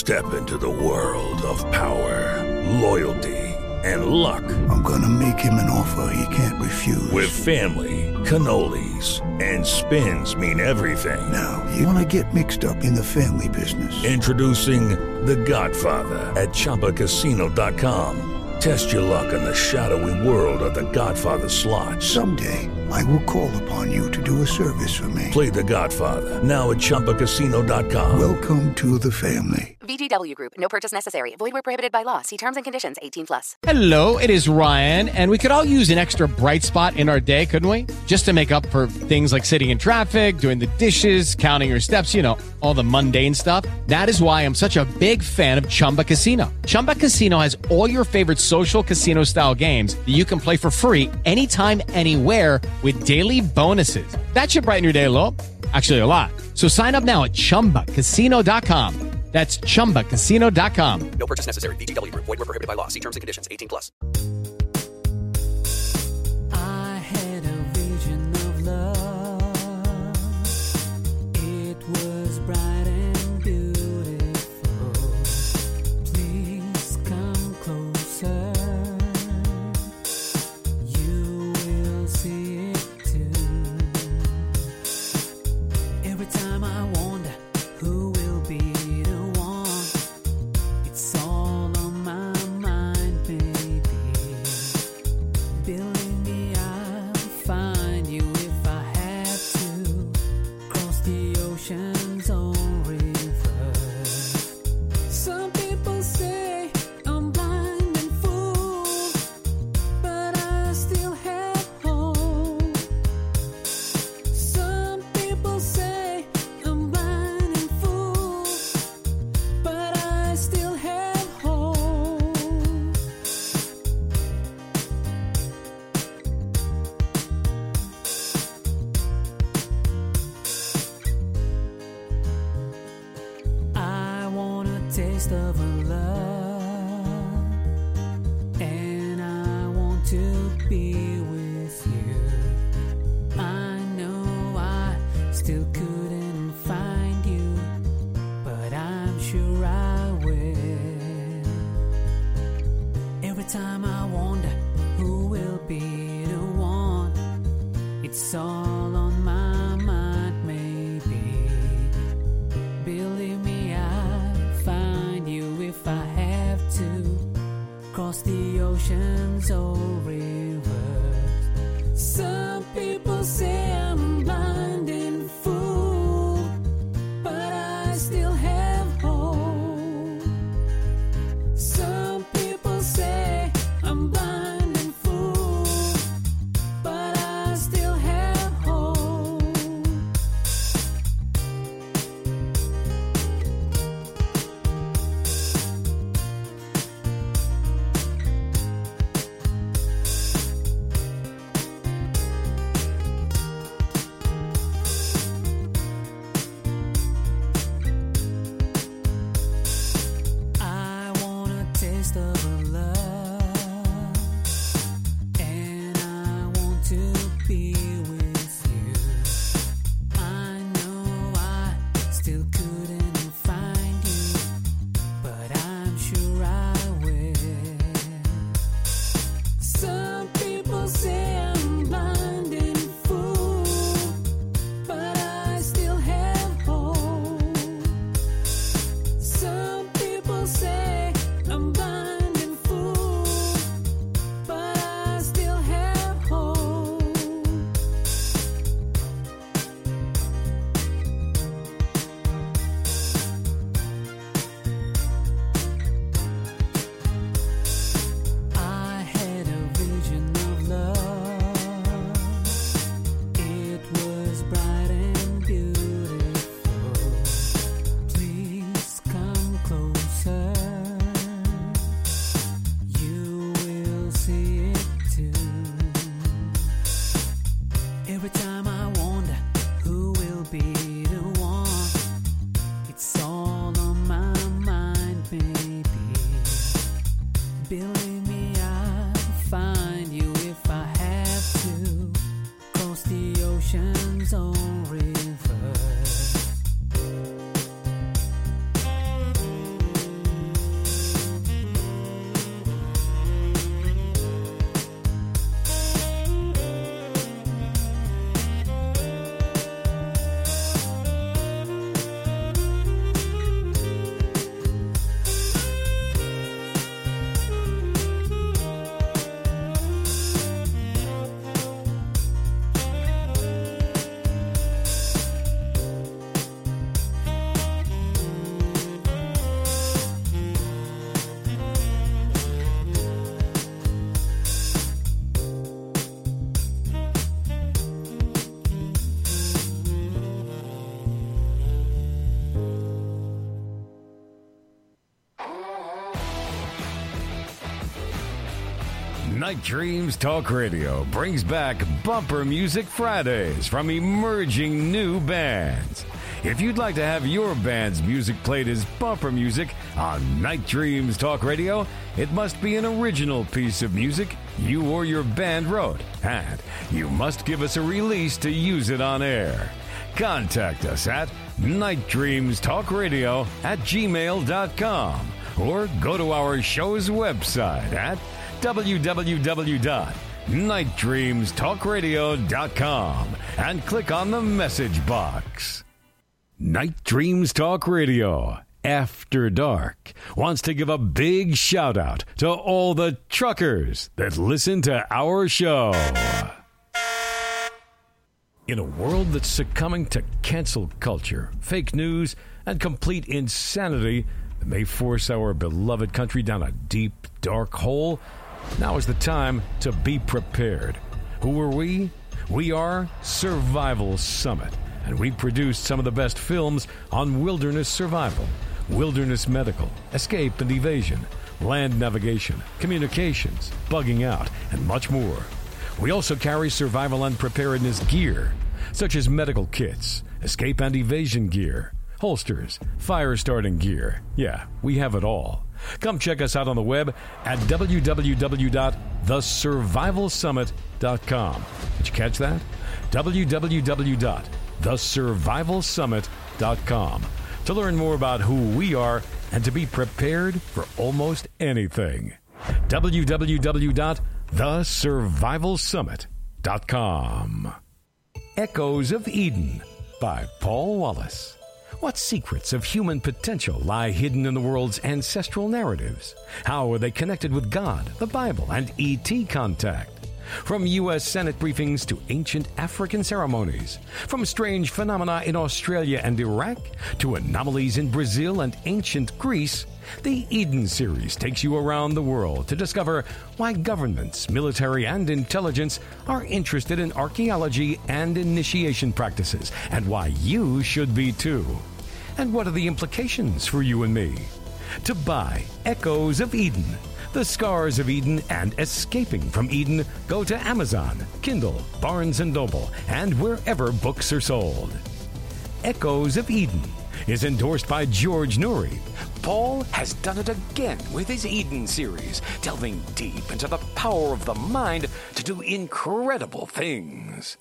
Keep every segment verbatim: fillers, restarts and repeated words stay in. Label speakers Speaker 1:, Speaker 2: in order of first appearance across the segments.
Speaker 1: Step into the world of power, loyalty, and luck.
Speaker 2: I'm gonna make him an offer he can't refuse.
Speaker 1: With family, cannolis, and spins mean everything.
Speaker 2: Now, you wanna get mixed up in the family business.
Speaker 1: Introducing The Godfather at Chumba Casino dot com. Test your luck in the shadowy world of The Godfather slot.
Speaker 2: Someday, I will call upon you to do a service for me.
Speaker 1: Play The Godfather, now at Chumba Casino dot com.
Speaker 2: Welcome to the family.
Speaker 3: V G W Group. No purchase necessary. Void where prohibited by law. See terms and conditions. eighteen plus.
Speaker 4: Hello, it is Ryan, and we could all use an extra bright spot in our day, couldn't we? Just to make up for things like sitting in traffic, doing the dishes, counting your steps, you know, all the mundane stuff. That is why I'm such a big fan of Chumba Casino. Chumba Casino has all your favorite social casino-style games that you can play for free anytime, anywhere with daily bonuses. That should brighten your day a little. Actually, a lot. So sign up now at Chumba Casino dot com. That's Chumba Casino dot com.
Speaker 5: No purchase necessary. V G W Group. Void where prohibited by law. See terms and conditions. eighteen plus.
Speaker 6: I had a vision of love. It was bright and beautiful. Please come closer. You will see it too. Every time I wonder who will be the one. It's all on my mind, baby. Believe me, I'll find you if I had to. Cross the oceans or rivers. Some people say I'm blind and fool, but I still have hope. Some people say I'm blind and fool, but I still have hope. I want a taste of her love, and I want to be with you. I know I still couldn't find you, but I'm sure I will. Every time I wonder who will be the one, it's all on my mind, maybe. Believe me, I'll find you if I have to. Cross the oceans or rivers. Some people say I'm blind and fool, but I still have hope. Some people say I'm blind and fool, but I still have hope.
Speaker 7: Night Dreams Talk Radio brings back Bumper Music Fridays from emerging new bands. If you'd like to have your band's music played as bumper music on Night Dreams Talk Radio, it must be an original piece of music you or your band wrote, and you must give us a release to use it on air. Contact us at nightdreamstalkradio at gmail dot com or go to our show's website at w w w dot night dreams talk radio dot com and click on the message box. Night Dreams Talk Radio, After Dark, wants to give a big shout out to all the truckers that listen to our show. In a world that's succumbing to cancel culture, fake news, and complete insanity that may force our beloved country down a deep, dark hole, now is the time to be prepared. Who are we? We are Survival Summit, and we produced some of the best films on wilderness survival, wilderness medical, escape and evasion, land navigation, communications, bugging out, and much more. We also carry survival and preparedness gear, such as medical kits, escape and evasion gear, holsters, fire starting gear. Yeah, we have it all. Come check us out on the web at w w w dot the survival summit dot com. Did you catch that? w w w dot the survival summit dot com to learn more about who we are and to be prepared for almost anything. w w w dot the survival summit dot com. Echoes of Eden by Paul Wallace. What secrets of human potential lie hidden in the world's ancestral narratives? How are they connected with God, the Bible, and E T contact? From U S Senate briefings to ancient African ceremonies, from strange phenomena in Australia and Iraq to anomalies in Brazil and ancient Greece, the Eden series takes you around the world to discover why governments, military, and intelligence are interested in archaeology and initiation practices, and why you should be too. And what are the implications for you and me? To buy Echoes of Eden, The Scars of Eden, and Escaping from Eden, go to Amazon, Kindle, Barnes and Noble, and wherever books are sold. Echoes of Eden is endorsed by George Noory. Paul has done it again with his Eden series, delving deep into the power of the mind to do incredible things.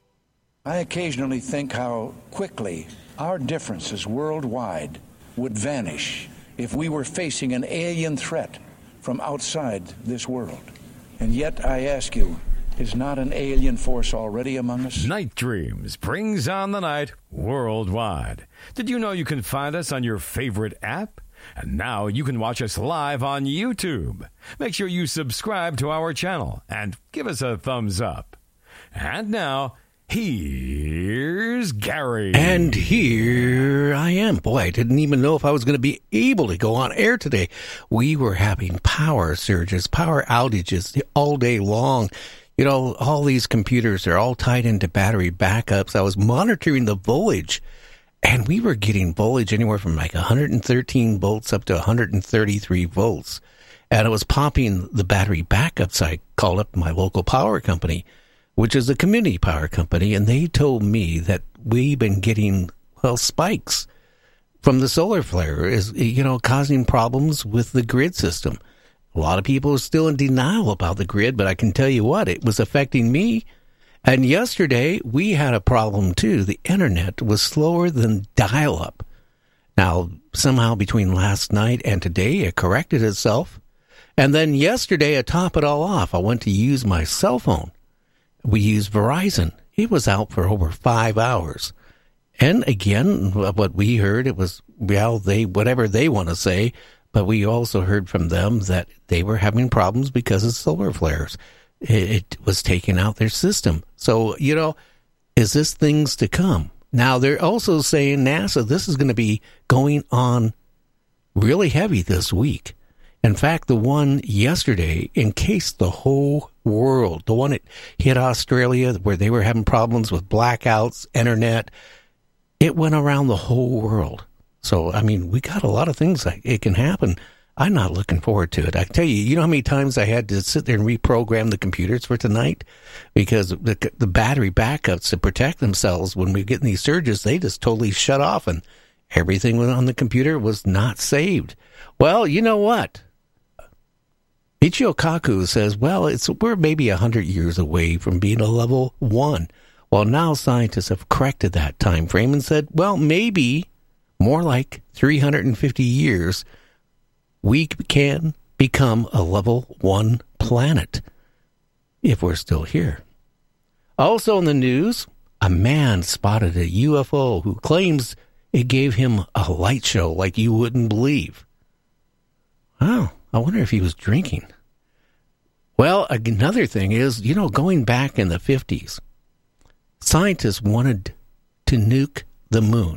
Speaker 8: I occasionally think how quickly our differences worldwide would vanish if we were facing an alien threat from outside this world. And yet, I ask you, is not an alien force already among us? Night Dreams brings on the night worldwide. Did you know you can find us on your favorite app? And now you can watch us live on YouTube. Make sure you subscribe to our channel and give us a thumbs up. And now, here's Gary.
Speaker 9: And here I am. Boy, I didn't even know if I was going to be able to go on air today. We were having power surges, power outages all day long. You know, all these computers are all tied into battery backups. I was monitoring the voltage, and we were getting voltage anywhere from like one hundred thirteen volts up to one hundred thirty-three volts. And it was popping the battery backups. I called up my local power company, which is a community power company, and they told me that we've been getting, well, spikes from the solar flare, is, you know, causing problems with the grid system. A lot of people are still in denial about the grid, but I can tell you what, it was affecting me. And yesterday, we had a problem, too. The internet was slower than dial-up. Now, somehow between last night and today, it corrected itself. And then yesterday, to top it all off, I went to use my cell phone. We used Verizon. It was out for over five hours. And again, what we heard, it was, well, they, whatever they want to say, but we also heard from them that they were having problems because of solar flares. It, it was taking out their system. So, you know, is this things to come? Now, they're also saying, NASA, this is going to be going on really heavy this week. In fact, the one yesterday encased the whole world. The one that hit Australia, where they were having problems with blackouts, internet, it went around the whole world. So, I mean, we got a lot of things that it can happen. I'm not looking forward to it. I tell you, you know how many times I had to sit there and reprogram the computers for tonight? Because the the battery backups to protect themselves when we get in these surges, they just totally shut off and everything on the computer was not saved. Well, you know what? Michio Kaku says, well, it's we're maybe one hundred years away from being a level one. Well, now scientists have corrected that time frame and said, well, maybe more like three hundred fifty years, we can become a level one planet if we're still here. Also in the news, a man spotted a U F O who claims it gave him a light show like you wouldn't believe. Wow, I wonder if he was drinking. Well, another thing is, you know, going back in the fifties, scientists wanted to nuke the moon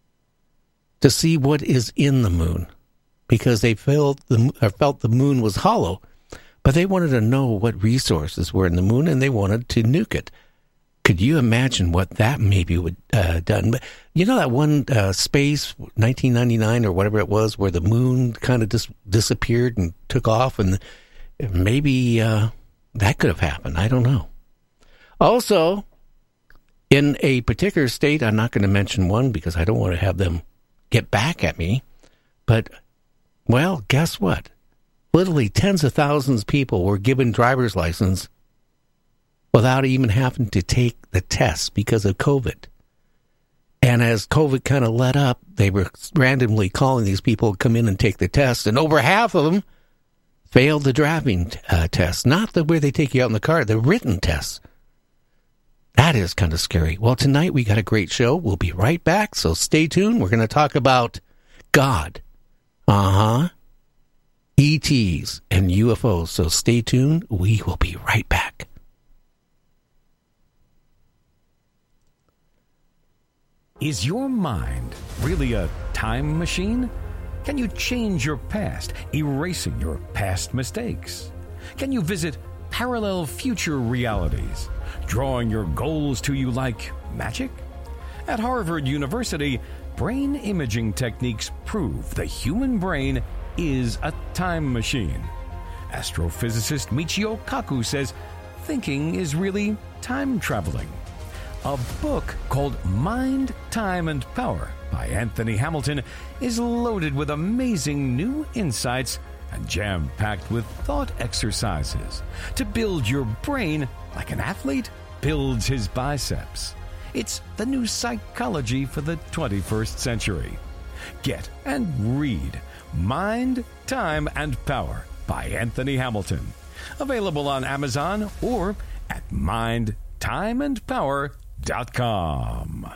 Speaker 9: to see what is in the moon because they felt the, or felt the moon was hollow, but they wanted to know what resources were in the moon and they wanted to nuke it. Could you imagine what that maybe would uh, done? But you know that one uh, space, nineteen ninety-nine or whatever it was, where the moon kind of just disappeared and took off, and maybe uh, that could have happened. I don't know. Also, in a particular state, I'm not going to mention one because I don't want to have them get back at me, but, well, guess what? Literally tens of thousands of people were given driver's license without even having to take the test because of COVID. And as COVID kind of let up, they were randomly calling these people to come in and take the test, and over half of them failed the driving uh, test. Not the where they take you out in the car, the written test. That is kind of scary. Well, tonight we got a great show. We'll be right back, so stay tuned. We're going to talk about God. Uh-huh. E Ts and U F Os, so stay tuned. We will be right back.
Speaker 7: Is your mind really a time machine? Can you change your past, erasing your past mistakes? Can you visit parallel future realities, drawing your goals to you like magic? At Harvard University, brain imaging techniques prove the human brain is a time machine. Astrophysicist Michio Kaku says thinking is really time traveling. A book called Mind, Time, and Power by Anthony Hamilton is loaded with amazing new insights and jam-packed with thought exercises to build your brain like an athlete builds his biceps. It's the new psychology for the twenty-first century. Get and read Mind, Time, and Power by Anthony Hamilton. Available on Amazon or at mind time and power dot com.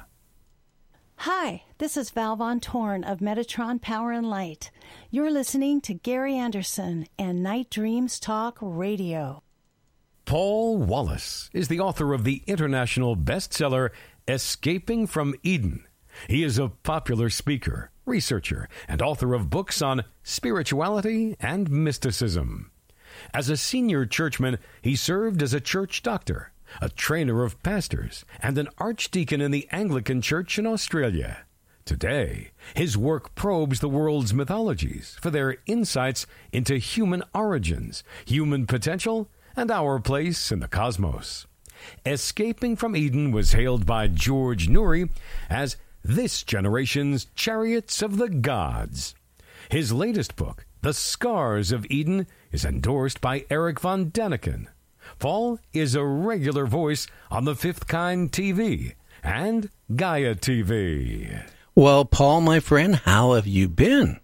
Speaker 10: Hi, this is Val Von Torn of Metatron Power and Light. You're listening to Gary Anderson and Night Dreams Talk Radio.
Speaker 7: Paul Wallace is the author of the international bestseller Escaping from Eden. He is a popular speaker, researcher, and author of books on spirituality and mysticism. As a senior churchman, he served as a church doctor, a trainer of pastors, and an archdeacon in the Anglican Church in Australia. Today, his work probes the world's mythologies for their insights into human origins, human potential, and our place in the cosmos. Escaping from Eden was hailed by George Noory as this generation's Chariots of the Gods. His latest book, The Scars of Eden, is endorsed by Eric von Daniken. Paul is a regular voice on The Fifth Kind T V and Gaia T V.
Speaker 9: Well, Paul, my friend, how have you been?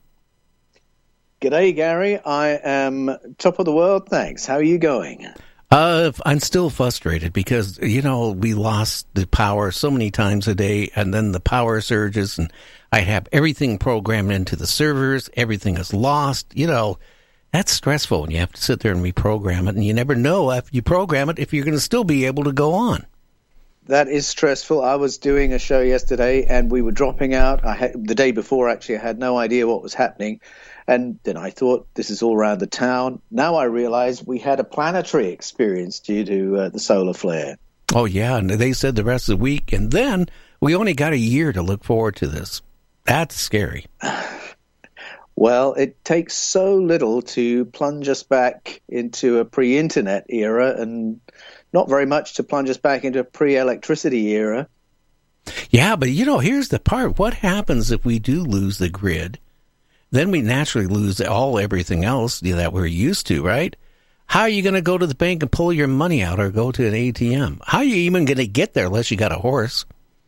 Speaker 11: G'day, Gary. I am top of the world, thanks. How are you going?
Speaker 9: Uh, I'm still frustrated because, you know, we lost the power so many times a day, and then the power surges, and I have everything programmed into the servers. Everything is lost. You know, that's stressful when you have to sit there and reprogram it, and you never know after you program it if you're going to still be able to go on.
Speaker 11: That is stressful. I was doing a show yesterday, and we were dropping out. I had, the day before, actually, I had no idea what was happening. And then I thought, this is all around the town. Now I realize we had a planetary experience due to uh, the solar flare.
Speaker 9: Oh, yeah, and they said the rest of the week. And then we only got a year to look forward to this. That's scary.
Speaker 11: Well, it takes so little to plunge us back into a pre-internet era and not very much to plunge us back into a pre-electricity era.
Speaker 9: Yeah, but, you know, here's the part. What happens if we do lose the grid? Then we naturally lose all everything else that we're used to, right? How are you going to go to the bank and pull your money out or go to an A T M? How are you even going to get there unless you got a horse?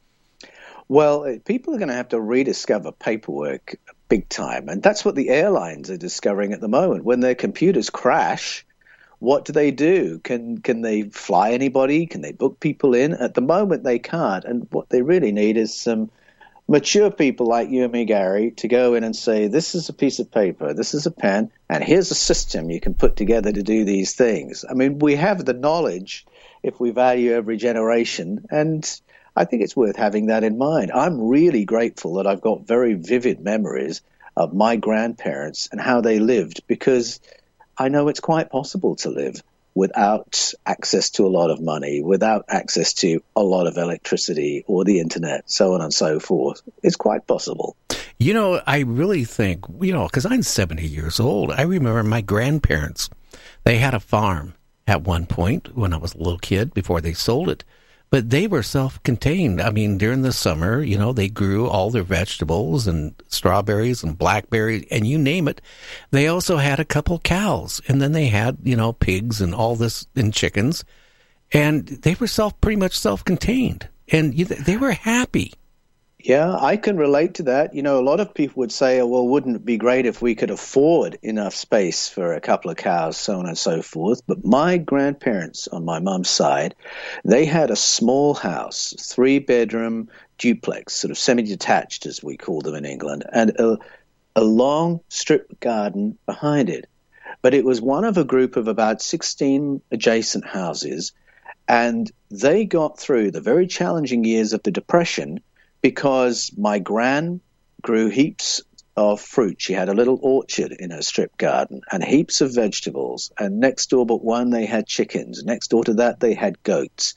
Speaker 11: Well, people are going to have to rediscover paperwork big time. And that's what the airlines are discovering at the moment. When their computers crash, what do they do? Can can they fly anybody? Can they book people in? At the moment, they can't. And what they really need is some mature people like you and me, Gary, to go in and say, this is a piece of paper, this is a pen, and here's a system you can put together to do these things. I mean, we have the knowledge if we value every generation, and I think it's worth having that in mind. I'm really grateful that I've got very vivid memories of my grandparents and how they lived, because I know it's quite possible to live without access to a lot of money, without access to a lot of electricity or the internet, so on and so forth. It's quite possible.
Speaker 9: You know, I really think, you know, because I'm seventy years old, I remember my grandparents, they had a farm at one point when I was a little kid before they sold it. But they were self-contained. I mean, during the summer, you know, they grew all their vegetables and strawberries and blackberries and you name it. They also had a couple cows, and then they had, you know, pigs and all this and chickens. And they were self pretty much self-contained. And you, they were happy.
Speaker 11: Yeah, I can relate to that. You know, a lot of people would say, oh, well, wouldn't it be great if we could afford enough space for a couple of cows, so on and so forth. But my grandparents on my mum's side, they had a small house, three-bedroom duplex, sort of semi-detached, as we call them in England, and a, a long strip garden behind it. But it was one of a group of about sixteen adjacent houses, and they got through the very challenging years of the Depression because my gran grew heaps of fruit. She had a little orchard in her strip garden and heaps of vegetables. And next door but one, they had chickens. Next door to that, they had goats.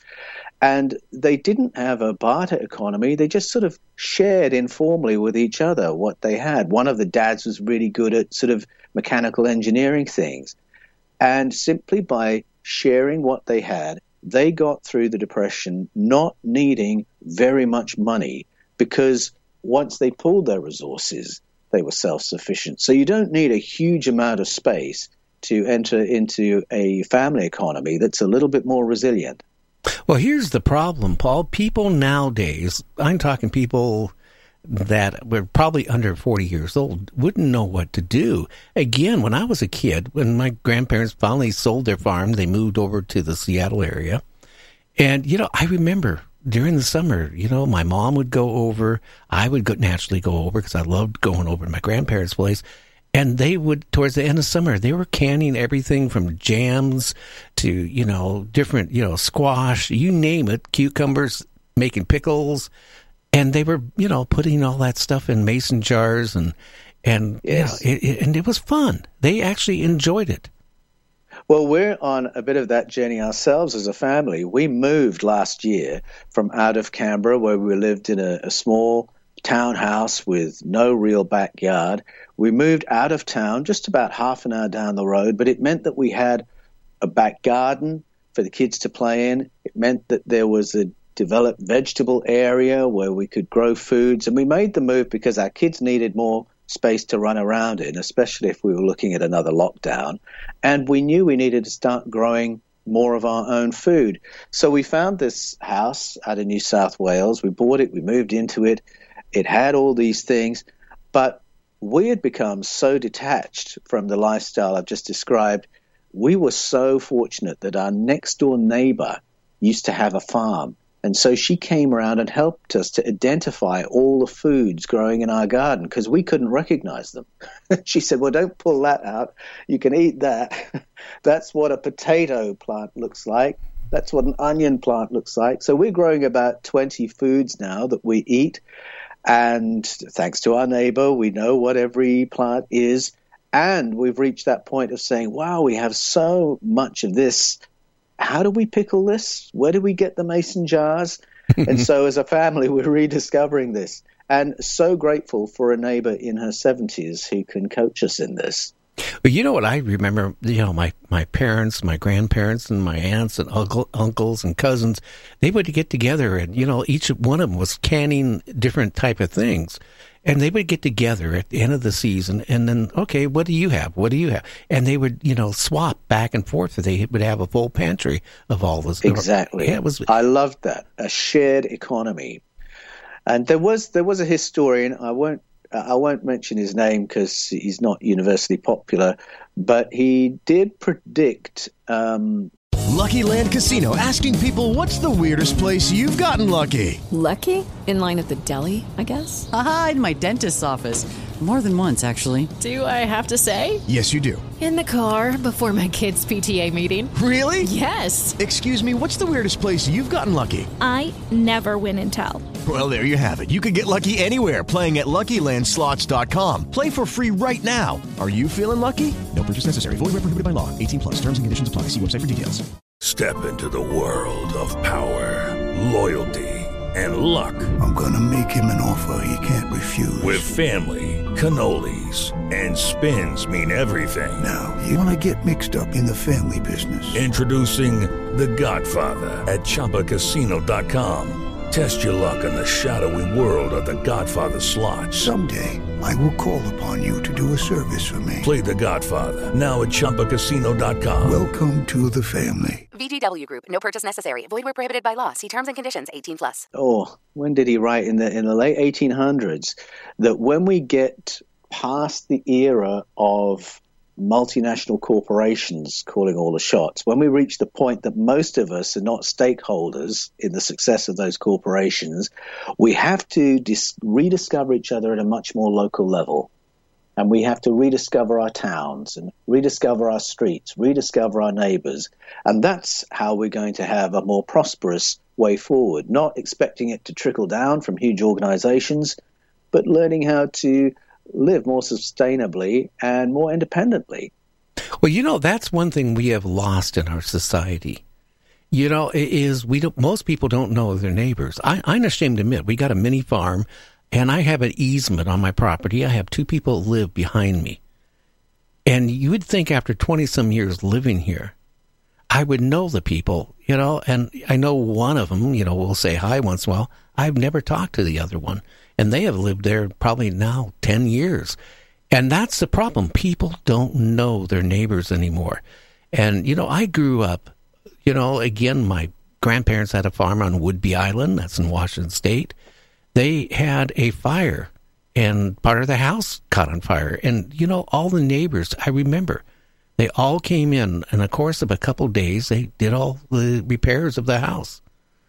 Speaker 11: And they didn't have a barter economy. They just sort of shared informally with each other what they had. One of the dads was really good at sort of mechanical engineering things. And simply by sharing what they had, they got through the Depression not needing very much money, because once they pooled their resources, they were self-sufficient. So you don't need a huge amount of space to enter into a family economy that's a little bit more resilient.
Speaker 9: Well, here's the problem, Paul. People nowadays, I'm talking people that were probably under forty years old, wouldn't know what to do. Again, when I was a kid, when my grandparents finally sold their farm, they moved over to the Seattle area. And, you know, I remember during the summer, you know, my mom would go over. I would go, naturally go over because I loved going over to my grandparents' place. And they would, towards the end of summer, they were canning everything from jams to, you know, different, you know, squash, you name it, cucumbers, making pickles. And they were, you know, putting all that stuff in mason jars. And, and,
Speaker 11: yes.
Speaker 9: you know, it, it, and it was fun. They actually enjoyed it.
Speaker 11: Well, we're on a bit of that journey ourselves as a family. We moved last year from out of Canberra, where we lived in a, a small townhouse with no real backyard. We moved out of town just about half an hour down the road, but it meant that we had a back garden for the kids to play in. It meant that there was a developed vegetable area where we could grow foods, and we made the move because our kids needed more space to run around in, especially if we were looking at another lockdown. And we knew we needed to start growing more of our own food. So we found this house out in New South Wales. We bought it. We moved into it. It had all these things. But we had become so detached from the lifestyle I've just described. We were so fortunate that our next door neighbor used to have a farm. And so she came around and helped us to identify all the foods growing in our garden because we couldn't recognize them. She said, well, don't pull that out. You can eat that. That's what a potato plant looks like. That's what an onion plant looks like. So we're growing about twenty foods now that we eat. And thanks to our neighbor, we know what every plant is. And we've reached that point of saying, wow, we have so much of this. How do we pickle this? Where do we get the mason jars? And so as a family, we're rediscovering this. and so grateful for a neighbor in her seventies who can coach us in this.
Speaker 9: But you know what I remember, you know, my, my parents, my grandparents, and my aunts and uncle, uncles and cousins, they would get together and, you know, each one of them was canning different type of things. And they would get together at the end of the season and then, okay, what do you have? What do you have? And they would, you know, swap back and forth. They would have a full pantry of all this.
Speaker 11: Exactly.
Speaker 9: Yeah, it was.
Speaker 11: I loved that. A shared economy. And there was there was a historian, I won't I won't mention his name because he's not universally popular, but he did predict. Um,
Speaker 12: Lucky Land Casino, asking people, what's the weirdest place you've gotten lucky?
Speaker 13: Lucky? In line at the deli, I guess?
Speaker 14: Aha, in my dentist's office. More than once, actually.
Speaker 13: Do I have to say?
Speaker 12: Yes, you do.
Speaker 13: In the car before my kids' P T A meeting.
Speaker 12: Really?
Speaker 13: Yes.
Speaker 12: Excuse me, what's the weirdest place you've gotten lucky?
Speaker 15: I never win and tell.
Speaker 12: Well, there you have it. You can get lucky anywhere, playing at Lucky Land Slots dot com. Play for free right now. Are you feeling lucky? No purchase necessary. Void where prohibited by law. eighteen plus. Terms and conditions apply. See website for details.
Speaker 1: Step into the world of power, loyalty, and luck.
Speaker 2: I'm gonna make him an offer he can't refuse.
Speaker 1: With family, cannolis, and spins mean everything.
Speaker 2: Now, you wanna get mixed up in the family business.
Speaker 1: Introducing The Godfather at Chumba Casino dot com. Test your luck in the shadowy world of The Godfather slot.
Speaker 2: Someday, I will call upon you to do a service for me.
Speaker 1: Play The Godfather, now at Chumba Casino dot com.
Speaker 2: Welcome to the family.
Speaker 3: V G W Group. No purchase necessary. Void where prohibited by law. See terms and conditions. eighteen plus.
Speaker 11: Oh, when did he write? In the in the late eighteen hundreds, that when we get past the era of multinational corporations calling all the shots, when we reach the point that most of us are not stakeholders in the success of those corporations, we have to dis- rediscover each other at a much more local level. And we have to rediscover our towns and rediscover our streets, rediscover our neighbors. And that's how we're going to have a more prosperous way forward, not expecting it to trickle down from huge organizations, but learning how to live more sustainably and more independently.
Speaker 9: Well, you know, that's one thing we have lost in our society. You know, is we don't, most people don't know their neighbors. I, I'm ashamed to admit, we got a mini farm, and I have an easement on my property. I have two people live behind me. And you would think after twenty-some years living here, I would know the people, you know, and I know one of them, you know, will say hi once in a while. I've never talked to the other one. And they have lived there probably now ten years. And that's the problem. People don't know their neighbors anymore. And, you know, I grew up, you know, again, my grandparents had a farm on Woodby Island. That's in Washington State. They had a fire, and part of the house caught on fire. And, you know, all the neighbors, I remember, they all came in. In the course of a couple of days, they did all the repairs of the house.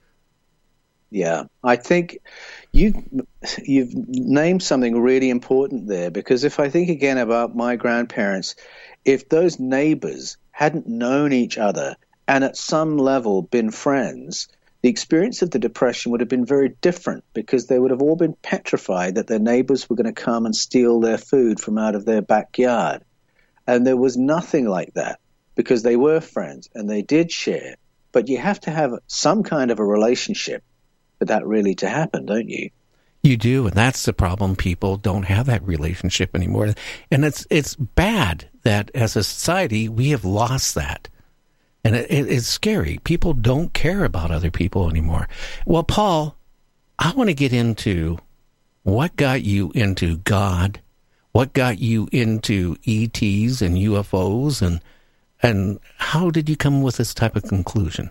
Speaker 11: Yeah, I think you you've named something really important there, because if I think again about my grandparents, if those neighbors hadn't known each other and at some level been friends, the experience of the Depression would have been very different, because they would have all been petrified that their neighbors were going to come and steal their food from out of their backyard. And there was nothing like that, because they were friends and they did share. But you have to have some kind of a relationship for that really to happen, don't you?
Speaker 9: You do, and that's the problem. People don't have that relationship anymore. And it's it's bad that as a society we have lost that. And it, it, it's scary. People don't care about other people anymore. Well, Paul, I want to get into what got you into God, what got you into E Ts and U F Os, and and how did you come with this type of conclusion?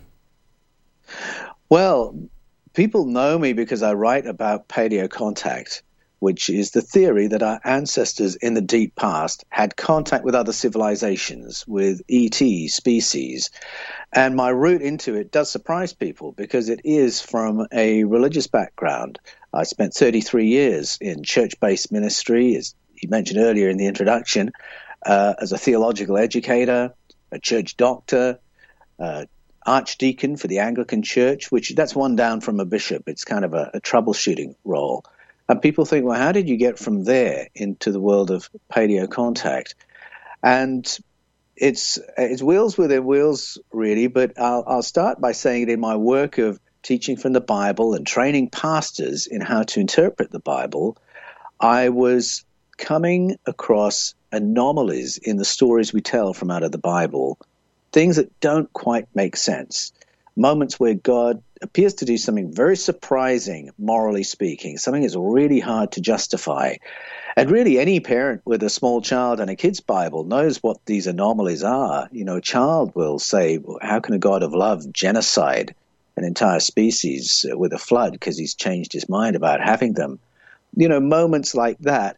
Speaker 11: Well, people know me because I write about paleocontact, which is the theory that our ancestors in the deep past had contact with other civilizations, with E T species. And my route into it does surprise people, because it is from a religious background. I spent thirty-three years in church-based ministry, as you mentioned earlier in the introduction, uh, as a theological educator, a church doctor, uh, archdeacon for the Anglican Church, which that's one down from a bishop. It's kind of a, a troubleshooting role. And people think, well, how did you get from there into the world of paleocontact? And it's it's wheels within wheels, really, but I'll, I'll start by saying it in my work of teaching from the Bible and training pastors in how to interpret the Bible, I was coming across anomalies in the stories we tell from out of the Bible, things that don't quite make sense, moments where God appears to do something very surprising, morally speaking, something that's really hard to justify. And really, any parent with a small child and a kid's Bible knows what these anomalies are. You know, a child will say, how can a God of love genocide an entire species with a flood because he's changed his mind about having them? You know, moments like that,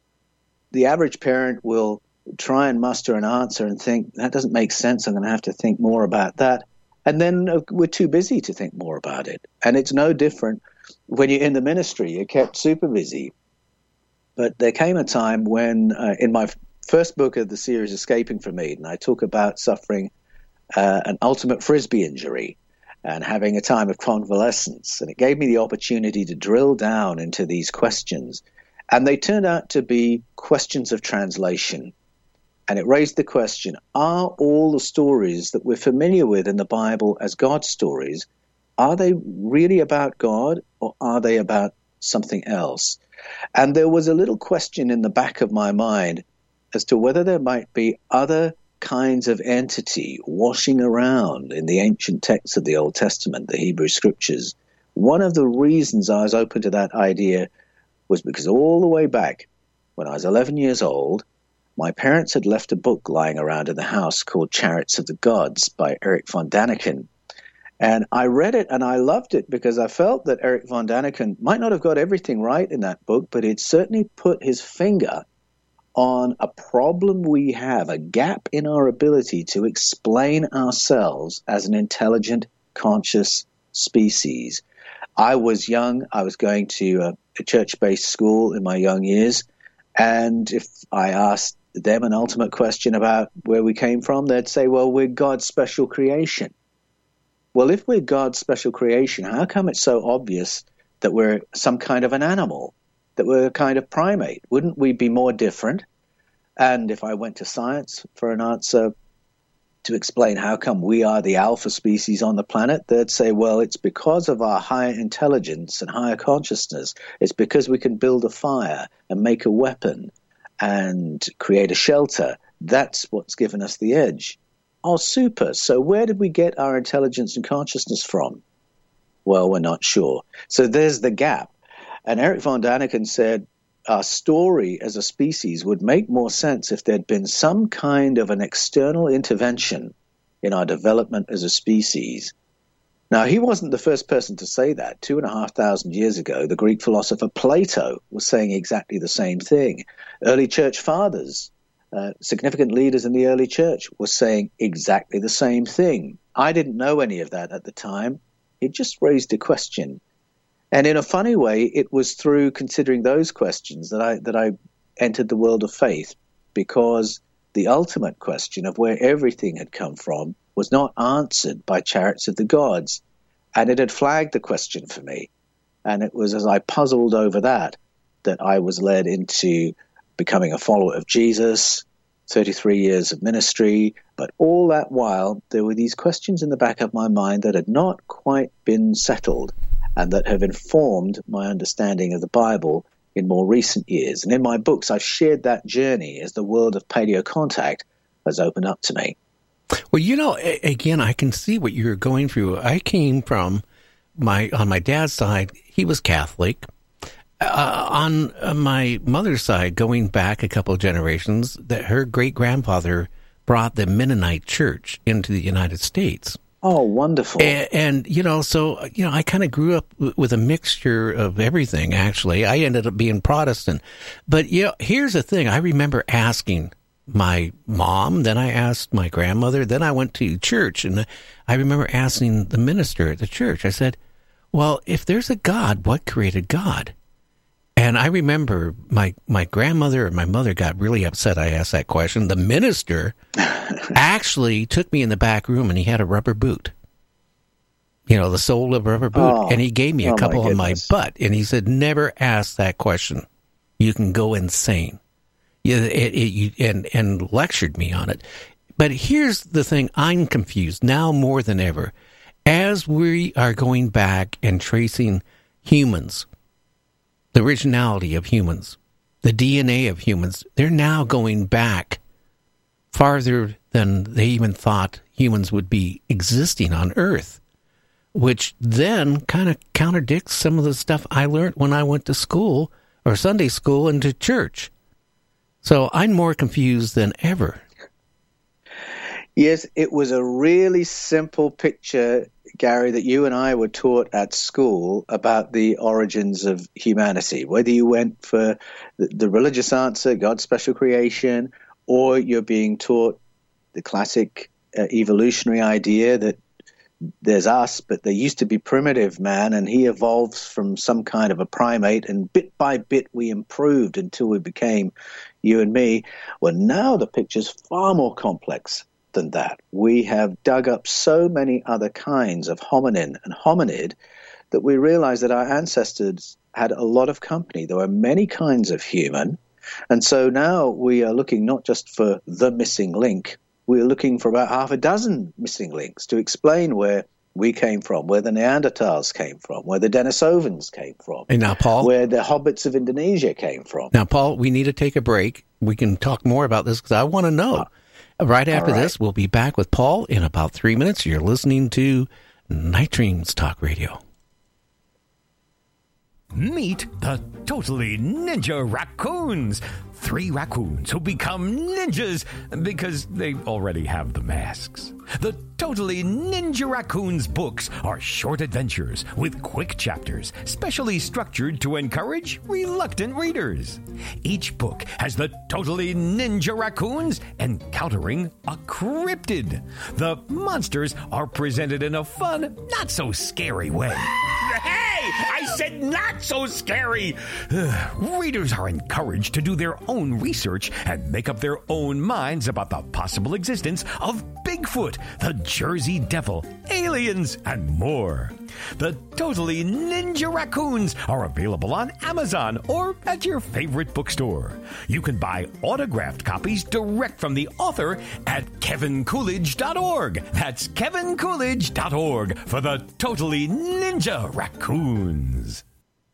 Speaker 11: the average parent will try and muster an answer and think, that doesn't make sense, I'm going to have to think more about that. And then uh, we're too busy to think more about it. And it's no different when you're in the ministry. You're kept super busy. But there came a time when, uh, in my f- first book of the series, Escaping from Eden, I talk about suffering uh, an ultimate Frisbee injury and having a time of convalescence. And it gave me the opportunity to drill down into these questions. And they turned out to be questions of translation. And it raised the question, are all the stories that we're familiar with in the Bible as God's stories, are they really about God or are they about something else? And there was a little question in the back of my mind as to whether there might be other kinds of entity washing around in the ancient texts of the Old Testament, the Hebrew Scriptures. One of the reasons I was open to that idea was because all the way back when I was eleven years old, my parents had left a book lying around in the house called Chariots of the Gods by Erich von Däniken. And I read it and I loved it because I felt that Erich von Däniken might not have got everything right in that book, but it certainly put his finger on a problem we have, a gap in our ability to explain ourselves as an intelligent, conscious species. I was young. I was going to a, a church-based school in my young years. And if I asked them an ultimate question about where we came from, they'd say, well, we're God's special creation. Well, if we're God's special creation, how come it's so obvious that we're some kind of an animal, that we're a kind of primate? Wouldn't we be more different? And if I went to science for an answer to explain how come we are the alpha species on the planet, they'd say, well, it's because of our higher intelligence and higher consciousness. It's because we can build a fire and make a weapon and create a shelter. That's what's given us the edge. Oh, super. So where did we get our intelligence and consciousness from? Well, we're not sure. So there's the gap. And Erich von Däniken said, our story as a species would make more sense if there'd been some kind of an external intervention in our development as a species. Now, he wasn't the first person to say that. Two and a half thousand years ago, the Greek philosopher Plato was saying exactly the same thing. Early church fathers, uh, significant leaders in the early church, were saying exactly the same thing. I didn't know any of that at the time. It just raised a question. And in a funny way, it was through considering those questions that I that I entered the world of faith, because the ultimate question of where everything had come from was not answered by Chariots of the Gods, and it had flagged the question for me. And it was as I puzzled over that that I was led into becoming a follower of Jesus, thirty-three years of ministry, but all that while there were these questions in the back of my mind that had not quite been settled, and that have informed my understanding of the Bible in more recent years. And in my books, I've shared that journey as the world of paleocontact has opened up to me.
Speaker 9: Well, you know, again, I can see what you're going through. I came from my, on my dad's side, he was Catholic. Uh, on my mother's side, going back a couple of generations, that her great-grandfather brought the Mennonite Church into the United States.
Speaker 11: Oh, wonderful.
Speaker 9: And, and, you know, so, you know, I kind of grew up w- with a mixture of everything, actually. I ended up being Protestant. But, you know, here's the thing. I remember asking my mom, then I asked my grandmother, then I went to church, and I remember asking the minister at the church. I said, well, if there's a God, what created God? And I remember my, my grandmother and my mother got really upset I asked that question. The minister actually took me in the back room, and he had a rubber boot. You know, the sole of a rubber boot. Oh, and he gave me a oh couple my on my butt. And he said, never ask that question. You can go insane. Yeah, it, it, you, and, and lectured me on it. But here's the thing. I'm confused now more than ever. as we are going back and tracing humans, the originality of humans, the D N A of humans, they're now going back farther than they even thought humans would be existing on Earth, which then kind of contradicts some of the stuff I learned when I went to school or Sunday school and to church. So I'm more confused than ever.
Speaker 11: Yes, it was a really simple picture, Gary, that you and I were taught at school about the origins of humanity. Whether you went for the, the religious answer, God's special creation, or you're being taught the classic uh, evolutionary idea that there's us, but there used to be primitive man, and he evolves from some kind of a primate, and bit by bit we improved until we became you and me. Well, now the picture's far more complex than that. We have dug up so many other kinds of hominin and hominid that we realize that our ancestors had a lot of company. There were many kinds of human, and so now we are looking not just for the missing link, we're looking for about half a dozen missing links to explain where we came from, where the Neanderthals came from, where the Denisovans came from,
Speaker 9: and now, Paul,
Speaker 11: where the hobbits of Indonesia came from.
Speaker 9: Now, Paul, we need to take a break. We can talk more about this because I want to know. Right after right. this, we'll be back with Paul in about three minutes. You're listening to Night Dreams Talk Radio.
Speaker 7: Meet the Totally Ninja Raccoons. Three raccoons who become ninjas because they already have the masks. The Totally Ninja Raccoons books are short adventures with quick chapters, specially structured to encourage reluctant readers. Each book has the Totally Ninja Raccoons encountering a cryptid. The monsters are presented in a fun, not so scary way. Hey, I said not so scary. Readers are encouraged to do their own research and make up their own minds about the possible existence of Bigfoot, the Jersey Devil, aliens, and more. The Totally Ninja Raccoons are available on Amazon or at your favorite bookstore. You can buy autographed copies direct from the author at kevin coolidge dot org. That's kevin coolidge dot org for the Totally Ninja Raccoons.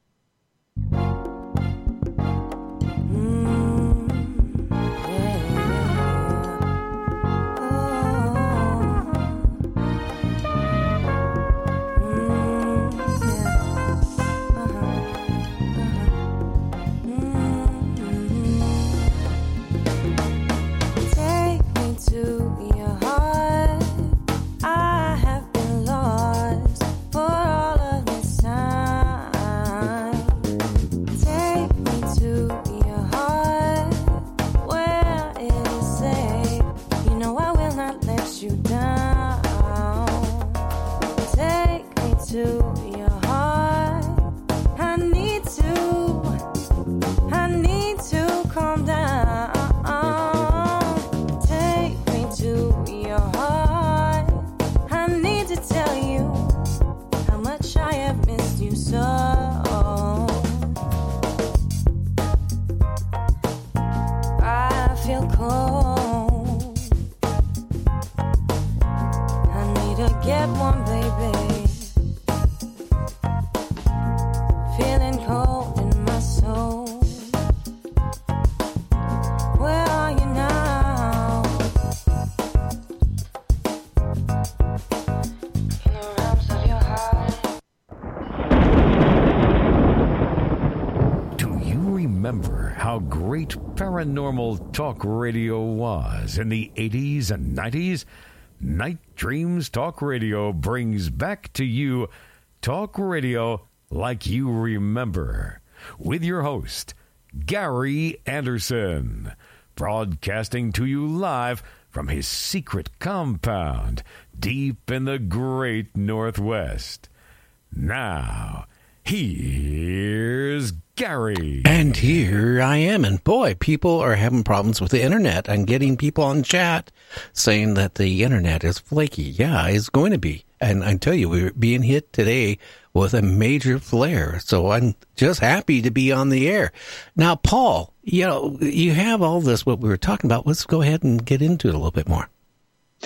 Speaker 7: Paranormal talk radio was in the eighties and nineties. Night Dreams Talk Radio brings back to you talk radio like you remember, with your host, Gary Anderson, broadcasting to you live from his secret compound deep in the great Northwest. Now, here's Gary.
Speaker 9: And here I am. And boy, people are having problems with the internet. I'm getting people on chat saying that the internet is flaky. Yeah, it's going to be. And I tell you, we're being hit today with a major flare. So I'm just happy to be on the air. Now, Paul, you know, you have all this, what we were talking about. Let's go ahead and get into it a little bit more.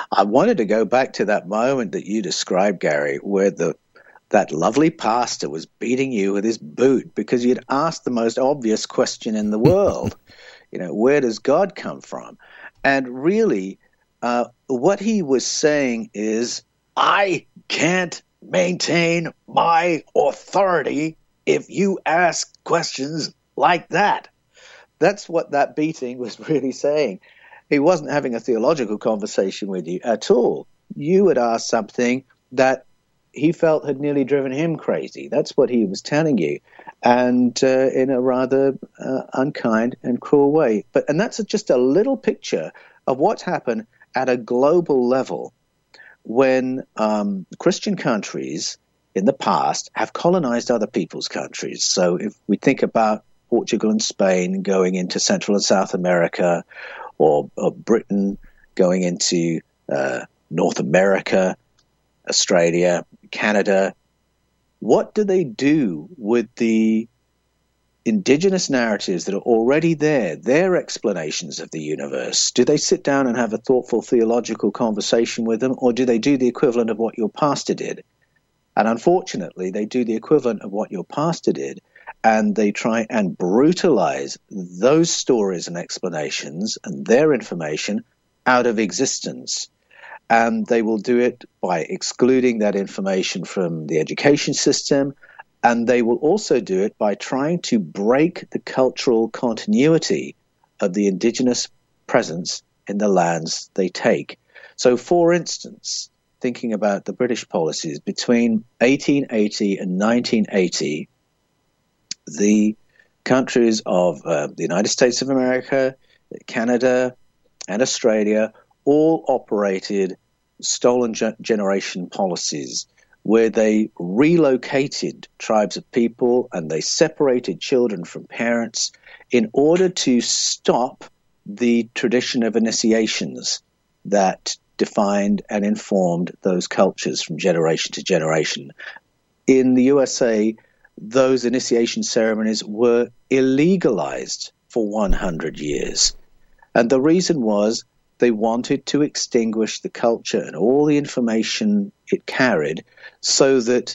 Speaker 11: I wanted to go back to that moment that you described, Gary, where the that lovely pastor was beating you with his boot because you'd asked the most obvious question in the world. You know, where does God come from? And really, uh, what he was saying is, I can't maintain my authority if you ask questions like that. That's what that beating was really saying. He wasn't having a theological conversation with you at all. You had asked something that he felt had nearly driven him crazy. That's what he was telling you, and uh, in a rather uh, unkind and cruel way. But and that's just a little picture of what's happened at a global level when um, Christian countries in the past have colonized other people's countries. So if we think about Portugal and Spain going into Central and South America, or, or Britain going into uh, North America, Australia, Canada, what do they do with the indigenous narratives that are already there, their explanations of the universe? Do they sit down and have a thoughtful theological conversation with them, or do they do the equivalent of what your pastor did? And unfortunately, they do the equivalent of what your pastor did, and they try and brutalize those stories and explanations and their information out of existence. And they will do it by excluding that information from the education system, and they will also do it by trying to break the cultural continuity of the indigenous presence in the lands they take. So, for instance, thinking about the British policies, between eighteen eighty and nineteen eighty, the countries of uh, the United States of America, Canada, and Australia all operated stolen ge- generation policies where they relocated tribes of people and they separated children from parents in order to stop the tradition of initiations that defined and informed those cultures from generation to generation. In the U S A, those initiation ceremonies were illegalized for one hundred years. And the reason was they wanted to extinguish the culture and all the information it carried so that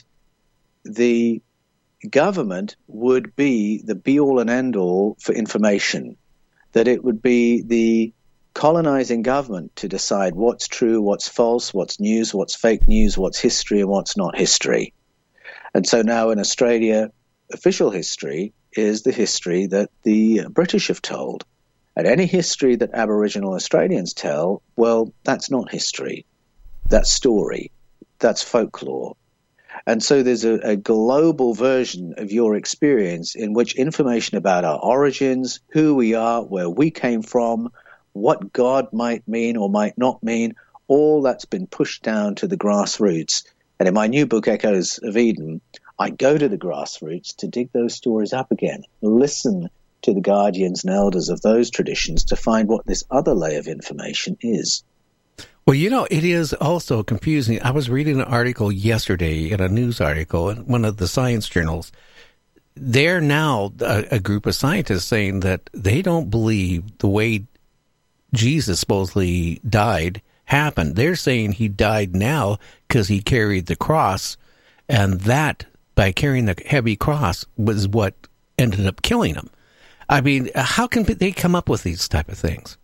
Speaker 11: the government would be the be-all and end-all for information, that it would be the colonizing government to decide what's true, what's false, what's news, what's fake news, what's history, and what's not history. And so now in Australia, official history is the history that the British have told. And any history that Aboriginal Australians tell, well, that's not history. That's story. That's folklore. And so there's a, a global version of your experience in which information about our origins, who we are, where we came from, what God might mean or might not mean, all that's been pushed down to the grassroots. And in my new book, Echoes of Eden, I go to the grassroots to dig those stories up again, listen to the guardians and elders of those traditions to find what this other layer of information is.
Speaker 9: Well, you know, it is also confusing. I was reading an article yesterday in a news article in one of the science journals. They're now a, a group of scientists saying that they don't believe the way Jesus supposedly died happened. They're saying he died now because he carried the cross, and that, by carrying the heavy cross, was what ended up killing him. I mean, how can they come up with these type of things?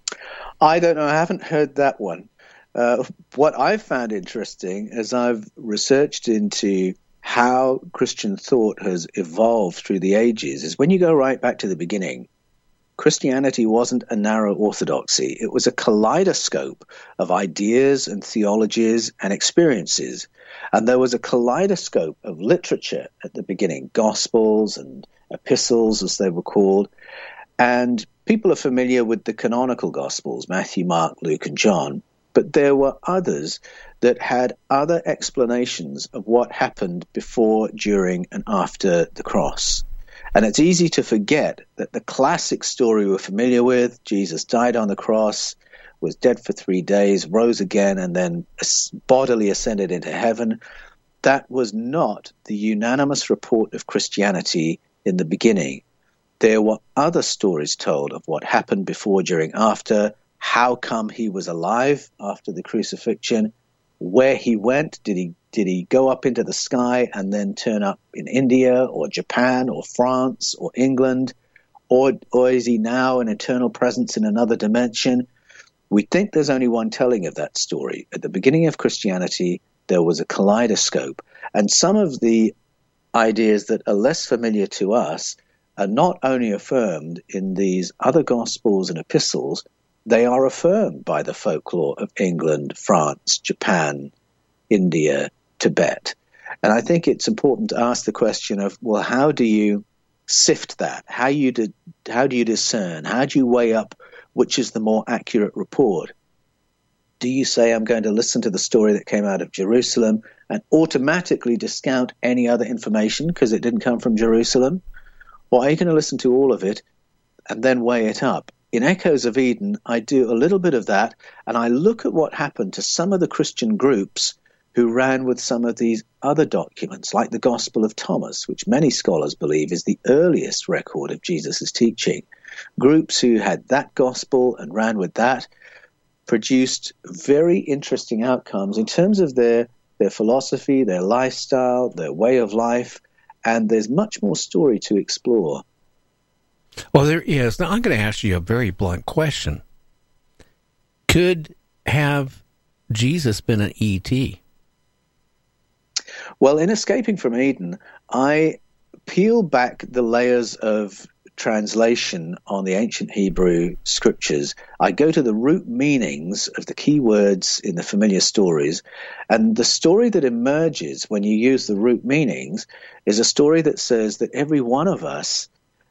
Speaker 11: I don't know. I haven't heard that one. Uh, what I've found interesting as I've researched into how Christian thought has evolved through the ages is when you go right back to the beginning, Christianity wasn't a narrow orthodoxy. It was a kaleidoscope of ideas and theologies and experiences. And there was a kaleidoscope of literature at the beginning, gospels and epistles, as they were called. And people are familiar with the canonical gospels, Matthew, Mark, Luke, and John. But there were others that had other explanations of what happened before, during, and after the cross. And it's easy to forget that the classic story we're familiar with, Jesus died on the cross, was dead for three days, rose again, and then bodily ascended into heaven, that was not the unanimous report of Christianity in the beginning. There were other stories told of what happened before, during, after, how come he was alive after the crucifixion, where he went. Did he did he go up into the sky and then turn up in India or Japan or France or England, or or is he now an eternal presence in another dimension? We think there's only one telling of that story. At the beginning of Christianity, there was a kaleidoscope, and some of the ideas that are less familiar to us are not only affirmed in these other Gospels and epistles, they are affirmed by the folklore of England, France, Japan, India, Tibet. And I think it's important to ask the question of, well, how do you sift that? How you did, how do you discern? How do you weigh up which is the more accurate report? Do you say, I'm going to listen to the story that came out of Jerusalem and automatically discount any other information because it didn't come from Jerusalem? Or are you going to listen to all of it and then weigh it up? In Echoes of Eden, I do a little bit of that, and I look at what happened to some of the Christian groups who ran with some of these other documents, like the Gospel of Thomas, which many scholars believe is the earliest record of Jesus' teaching. Groups who had that gospel and ran with that produced very interesting outcomes in terms of their, their philosophy, their lifestyle, their way of life, and there's much more story to explore.
Speaker 9: Well, there is. Now, I'm going to ask you a very blunt question. Could have Jesus been an E T?
Speaker 11: Well, in Escaping from Eden, I peel back the layers of translation on the ancient Hebrew scriptures. I go to the root meanings of the key words in the familiar stories, and the story that emerges when you use the root meanings is a story that says that every one of us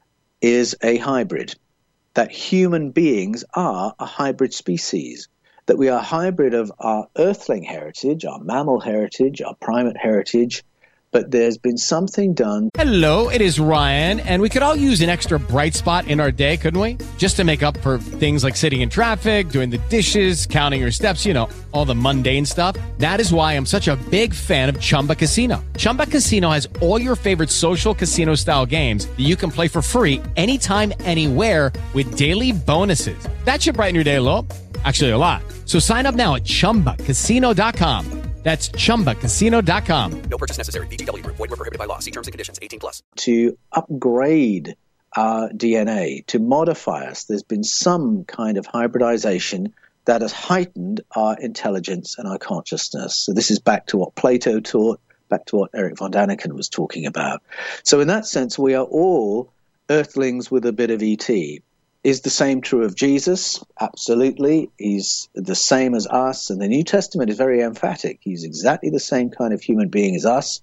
Speaker 11: is a hybrid, that human beings are a hybrid species, that we are a hybrid of our earthling heritage, our mammal heritage, our primate heritage, but there's been something done.
Speaker 4: Hello, it is Ryan, and we could all use an extra bright spot in our day, couldn't we? Just to make up for things like sitting in traffic, doing the dishes, counting your steps, you know, all the mundane stuff. That is why I'm such a big fan of Chumba Casino. Chumba Casino has all your favorite social casino-style games that you can play for free anytime, anywhere with daily bonuses. That should brighten your day a little. Actually, a lot. So sign up now at chumba casino dot com. That's chumba casino dot com.
Speaker 5: No purchase necessary. V G W Group. Void where prohibited by law. See terms and conditions. eighteen plus.
Speaker 11: To upgrade our D N A, to modify us, there's been some kind of hybridization that has heightened our intelligence and our consciousness. So this is back to what Plato taught, back to what Eric von Daniken was talking about. So in that sense, we are all earthlings with a bit of E T. Is the same true of Jesus? Absolutely. He's the same as us. And the New Testament is very emphatic. He's exactly the same kind of human being as us,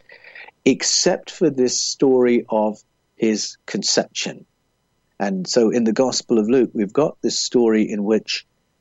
Speaker 11: except for this story of his conception. And so in the Gospel of Luke, we've got this story in which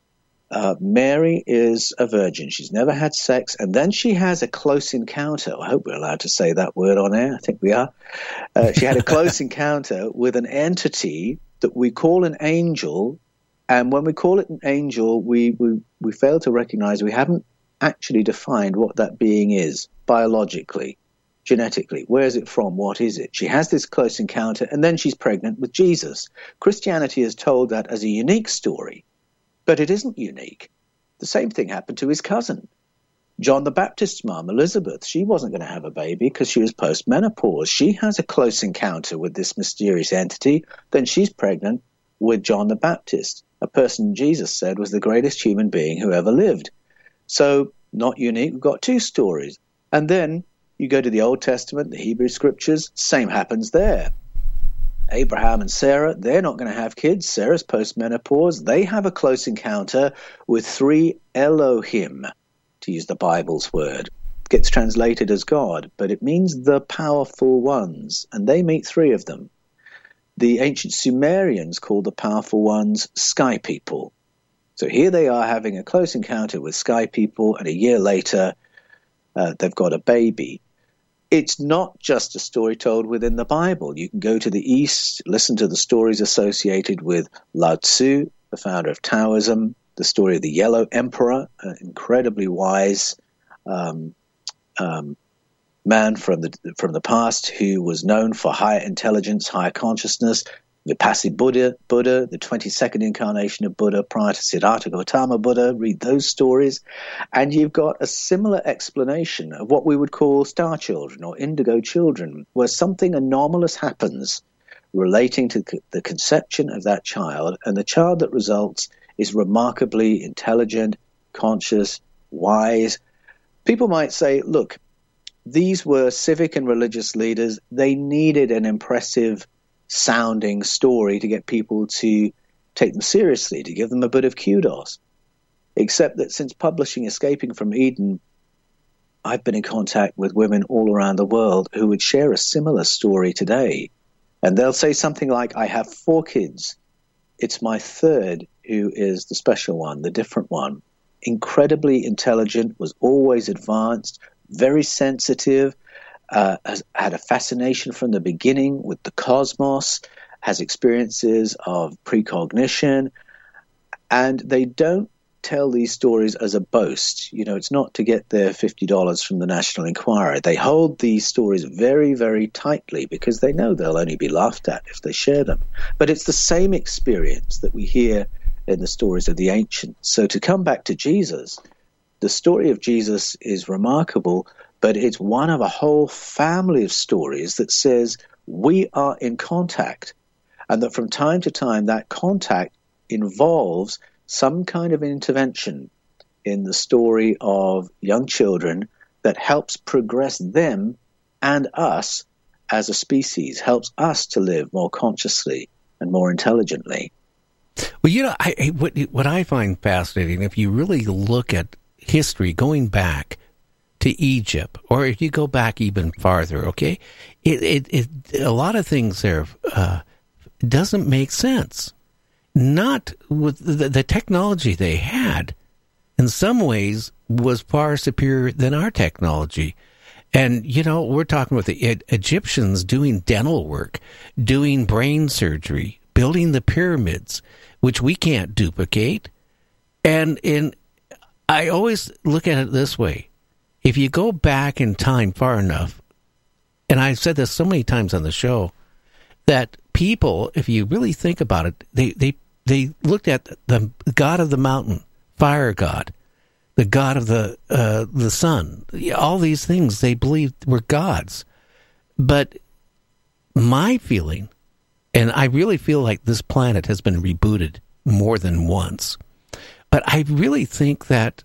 Speaker 11: uh, Mary is a virgin. She's never had sex. And then she has a close encounter. I hope we're allowed to say that word on air. I think we are. Uh, she had a close encounter with an entity that we call an angel, and when we call it an angel, we, we, we fail to recognize we haven't actually defined what that being is biologically, genetically. Where is it from? What is it? She has this close encounter, and then she's pregnant with Jesus. Christianity has told that as a unique story, but it isn't unique. The same thing happened to his cousin. John the Baptist's mom, Elizabeth, she wasn't going to have a baby because she was post-menopause. She has a close encounter with this mysterious entity. Then she's pregnant with John the Baptist, a person Jesus said was the greatest human being who ever lived. So, not unique. We've got two stories. And then you go to the Old Testament, the Hebrew Scriptures, same happens there. Abraham and Sarah, they're not going to have kids. Sarah's post-menopause. They have a close encounter with three Elohim, to use the Bible's word. It gets translated as God, but it means the powerful ones, and they meet three of them. The ancient Sumerians called the powerful ones sky people. So here they are having a close encounter with sky people, and a year later, uh, they've got a baby. It's not just a story told within the Bible. You can go to the East, listen to the stories associated with Lao Tzu, the founder of Taoism, the story of the Yellow Emperor, an incredibly wise um, um, man from the from the past who was known for higher intelligence, higher consciousness. Vipassana Buddha, Buddha, the twenty-second incarnation of Buddha prior to Siddhartha Gautama Buddha, read those stories, and you've got a similar explanation of what we would call star children or indigo children, where something anomalous happens relating to the conception of that child, and the child that results is remarkably intelligent, conscious, wise. People might say, look, these were civic and religious leaders. They needed an impressive sounding story to get people to take them seriously, to give them a bit of kudos. Except that since publishing Escaping from Eden, I've been in contact with women all around the world who would share a similar story today. And they'll say something like, I have four kids. It's my third who is the special one, the different one. Incredibly intelligent, was always advanced, very sensitive, Uh, has had a fascination from the beginning with the cosmos, has experiences of precognition, and they don't tell these stories as a boast. You know, it's not to get their fifty dollars from the National Enquirer. They hold these stories very, very tightly because they know they'll only be laughed at if they share them. But it's the same experience that we hear in the stories of the ancients. So to come back to Jesus, the story of Jesus is remarkable, but it's one of a whole family of stories that says we are in contact, and that from time to time that contact involves some kind of intervention in the story of young children that helps progress them and us as a species, helps us to live more consciously and more intelligently.
Speaker 9: Well, you know, I, what, what I find fascinating, if you really look at history going back to Egypt, or if you go back even farther, okay, it, it, it a lot of things there uh, doesn't make sense. Not with the, the technology they had, in some ways, was far superior than our technology. And, you know, we're talking with the e- Egyptians doing dental work, doing brain surgery, building the pyramids, which we can't duplicate. And in, I always look at it this way. If you go back in time far enough, and I've said this so many times on the show, that people, if you really think about it, they, they, they looked at the god of the mountain, fire god, the god of the uh, the sun, all these things they believed were gods. But my feeling, and I really feel like this planet has been rebooted more than once, but I really think that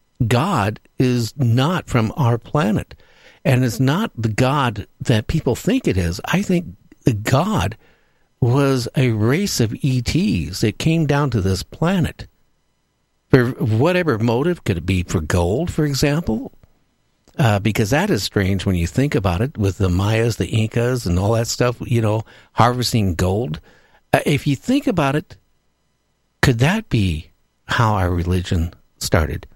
Speaker 9: God is not from our planet, and is not the God that people think it is. I think the God was a race of E Ts that came down to this planet for whatever motive. Could it be for gold, for example? Uh, because that is strange when you think about it, with the Mayas, the Incas, and all that stuff, you know, harvesting gold. Uh, if you think about it, could that be how our religion started?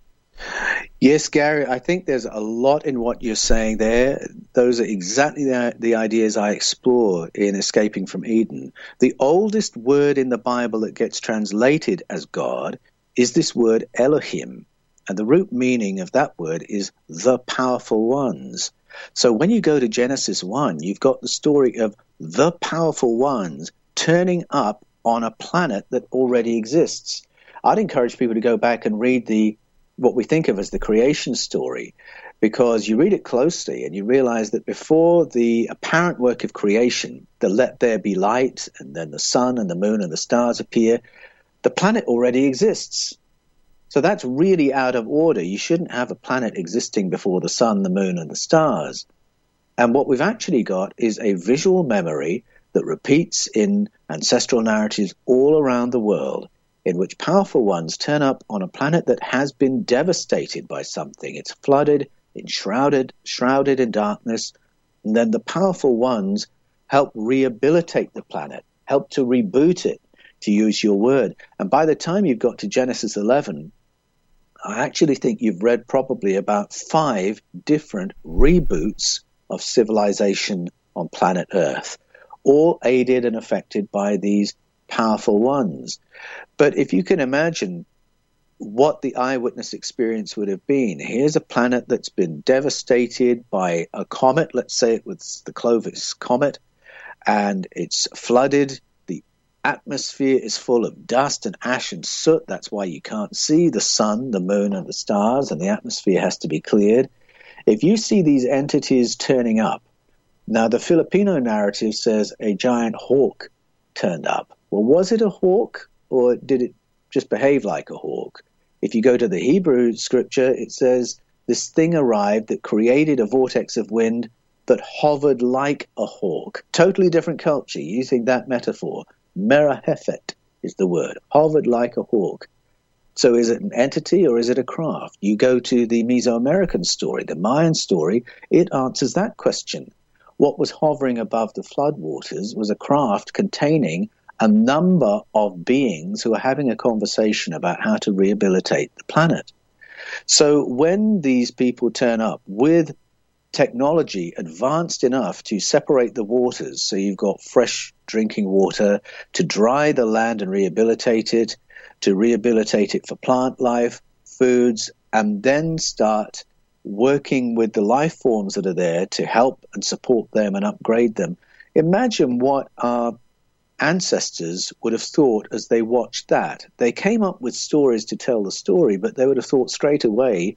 Speaker 11: Yes, Gary, I think there's a lot in what you're saying there. Those are exactly the, the ideas I explore in Escaping from Eden. The oldest word in the Bible that gets translated as God is this word Elohim, and the root meaning of that word is the powerful ones. So when you go to Genesis one, you've got the story of the powerful ones turning up on a planet that already exists. I'd encourage people to go back and read the what we think of as the creation story, because you read it closely and you realize that before the apparent work of creation, the let there be light, and then the sun and the moon and the stars appear, the planet already exists. So that's really out of order. You shouldn't have a planet existing before the sun, the moon, and the stars. And what we've actually got is a visual memory that repeats in ancestral narratives all around the world, in which powerful ones turn up on a planet that has been devastated by something. It's flooded, enshrouded, shrouded in darkness, and then the powerful ones help rehabilitate the planet, help to reboot it, to use your word. And by the time you've got to Genesis eleven, I actually think you've read probably about five different reboots of civilization on planet Earth, all aided and affected by these powerful ones. But if you can imagine what the eyewitness experience would have been, here's a planet that's been devastated by a comet, let's say it was the Clovis comet, and it's flooded, atmosphere is full of dust and ash and soot. That's why you can't see the sun, the moon, and the stars, and the atmosphere has to be cleared. If you see these entities turning up, now the Filipino narrative says a giant hawk turned up. Well, was it a hawk, or did it just behave like a hawk? If you go to the Hebrew scripture, it says this thing arrived that created a vortex of wind that hovered like a hawk. Totally different culture using that metaphor. Merahefet is the word, hovered like a hawk. So is it an entity or is it a craft? You go to the Mesoamerican story, the Mayan story, it answers that question. What was hovering above the floodwaters was a craft containing a number of beings who are having a conversation about how to rehabilitate the planet. So when these people turn up with technology advanced enough to separate the waters, so you've got fresh drinking water, to dry the land and rehabilitate it, to rehabilitate it for plant life, foods, and then start working with the life forms that are there to help and support them and upgrade them. Imagine what our ancestors would have thought as they watched that. They came up with stories to tell the story, but they would have thought straight away,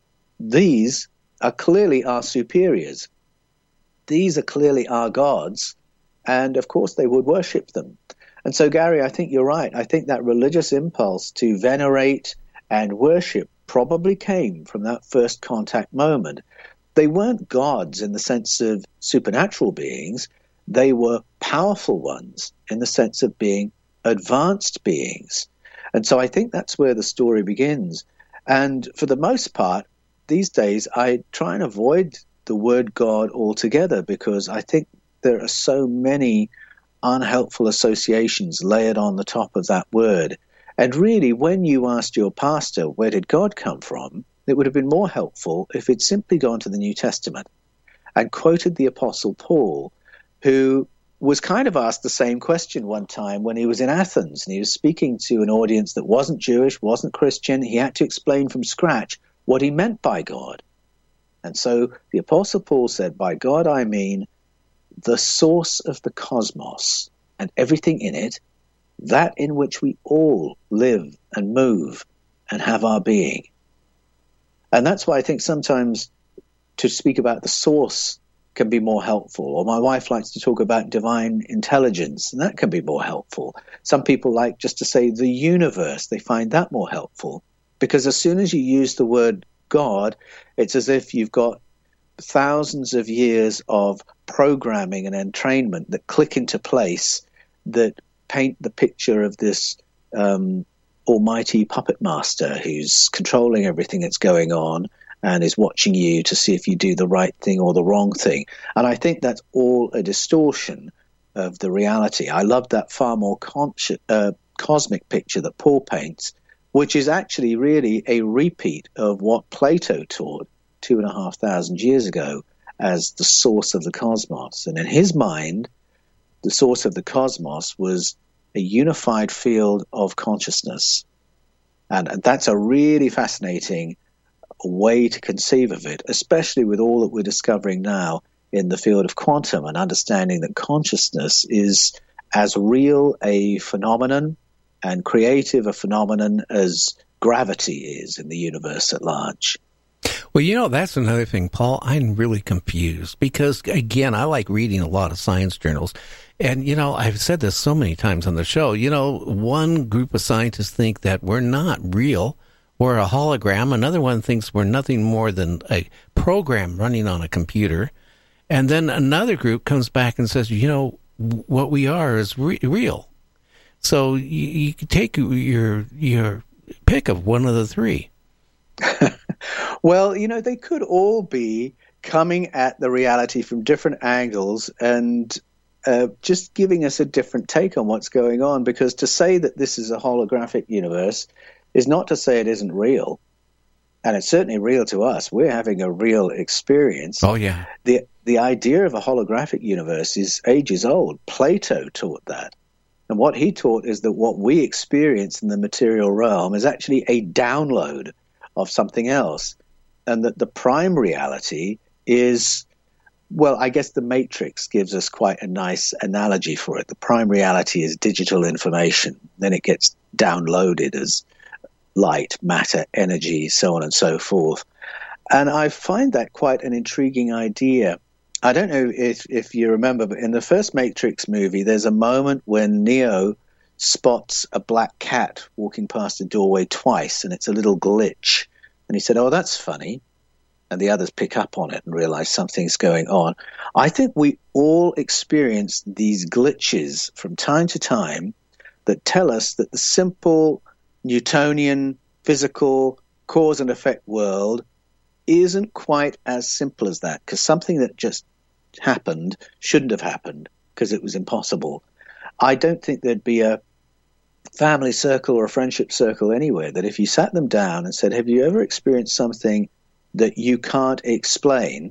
Speaker 11: these are clearly our superiors. These are clearly our gods, and of course they would worship them. And so, Gary, I think you're right. I think that religious impulse to venerate and worship probably came from that first contact moment. They weren't gods in the sense of supernatural beings. They were powerful ones in the sense of being advanced beings. And so I think that's where the story begins. And for the most part, these days, I try and avoid the word God altogether because I think there are so many unhelpful associations layered on the top of that word. And really, when you asked your pastor, where did God come from, it would have been more helpful if he'd simply gone to the New Testament and quoted the Apostle Paul, who was kind of asked the same question one time when he was in Athens, and he was speaking to an audience that wasn't Jewish, wasn't Christian. He had to explain from scratch what he meant by God. And so the Apostle Paul said, by God I mean the source of the cosmos and everything in it, that in which we all live and move and have our being. And that's why I think sometimes to speak about the source can be more helpful. Or my wife likes to talk about divine intelligence, and that can be more helpful. Some people like just to say the universe. They find that more helpful. Because as soon as you use the word God, it's as if you've got thousands of years of programming and entrainment that click into place that paint the picture of this um, almighty puppet master who's controlling everything that's going on and is watching you to see if you do the right thing or the wrong thing. And I think that's all a distortion of the reality. I love that far more conscious, uh, cosmic picture that Paul paints, which is actually really a repeat of what Plato taught two and a half thousand years ago as the source of the cosmos. And in his mind, the source of the cosmos was a unified field of consciousness. And that's a really fascinating way to conceive of it, especially with all that we're discovering now in the field of quantum and understanding that consciousness is as real a phenomenon and creative a phenomenon as gravity is in the universe at large.
Speaker 9: Well, you know, that's another thing, Paul. I'm really confused because, again, I like reading a lot of science journals. And, you know, I've said this so many times on the show. You know, one group of scientists think that we're not real. We're a hologram. Another one thinks we're nothing more than a program running on a computer. And then another group comes back and says, you know, what we are is re- real. So you, you can take your your pick of one of the three.
Speaker 11: Well, you know, they could all be coming at the reality from different angles and uh, just giving us a different take on what's going on. Because to say that this is a holographic universe is not to say it isn't real. And it's certainly real to us. We're having a real experience.
Speaker 9: Oh, yeah.
Speaker 11: The, the idea of a holographic universe is ages old. Plato taught that. And what he taught is that what we experience in the material realm is actually a download of something else. And that the prime reality is Well, I guess the Matrix gives us quite a nice analogy for it. The prime reality is digital information. Then it gets downloaded as light, matter, energy, so on and so forth. And I find that quite an intriguing idea. I don't know if, if you remember, but in the first Matrix movie, there's a moment when Neo spots a black cat walking past the doorway twice, and it's a little glitch. And he said, oh, that's funny. And the others pick up on it and realize something's going on. I think we all experience these glitches from time to time that tell us that the simple Newtonian physical cause and effect world isn't quite as simple as that, because something that just happened shouldn't have happened because it was impossible. I don't think there'd be a family circle or a friendship circle anywhere that if you sat them down and said, have you ever experienced something that you can't explain,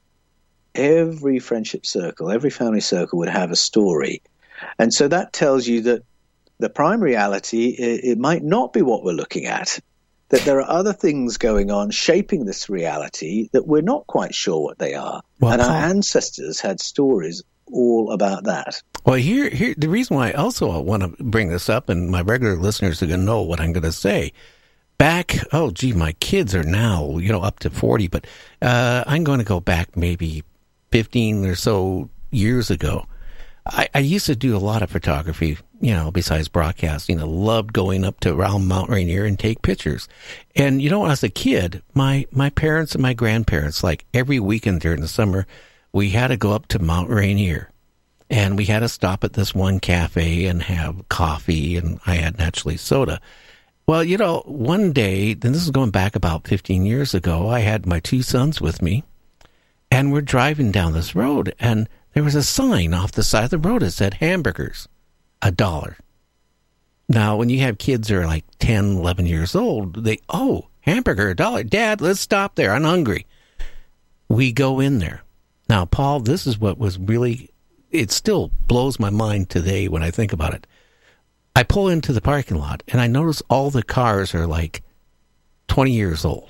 Speaker 11: every friendship circle, every family circle would have a story. And so that tells you that the prime reality, it, it might not be what we're looking at, that there are other things going on shaping this reality that we're not quite sure what they are.
Speaker 9: Well,
Speaker 11: and our
Speaker 9: Paul,
Speaker 11: ancestors had stories all about that.
Speaker 9: Well, here, here, the reason why I also want to bring this up, and my regular listeners are going to know what I'm going to say. Back, oh, gee, my kids are now, you know, up to forty, but uh, I'm going to go back maybe fifteen or so years ago. I, I used to do a lot of photography, you know, besides broadcasting. I loved going up to around Mount Rainier and take pictures. And, you know, as a kid, my, my parents and my grandparents, like every weekend during the summer, we had to go up to Mount Rainier. And we had to stop at this one cafe and have coffee, and I had naturally soda. Well, you know, one day, and this is going back about fifteen years ago, I had my two sons with me, and we're driving down this road, and there was a sign off the side of the road that said hamburgers, a dollar. Now, when you have kids that are like ten, eleven years old, they, oh, hamburger, a dollar. Dad, let's stop there. I'm hungry. We go in there. Now, Paul, this is what was really, it still blows my mind today when I think about it. I pull into the parking lot, and I notice all the cars are like twenty years old.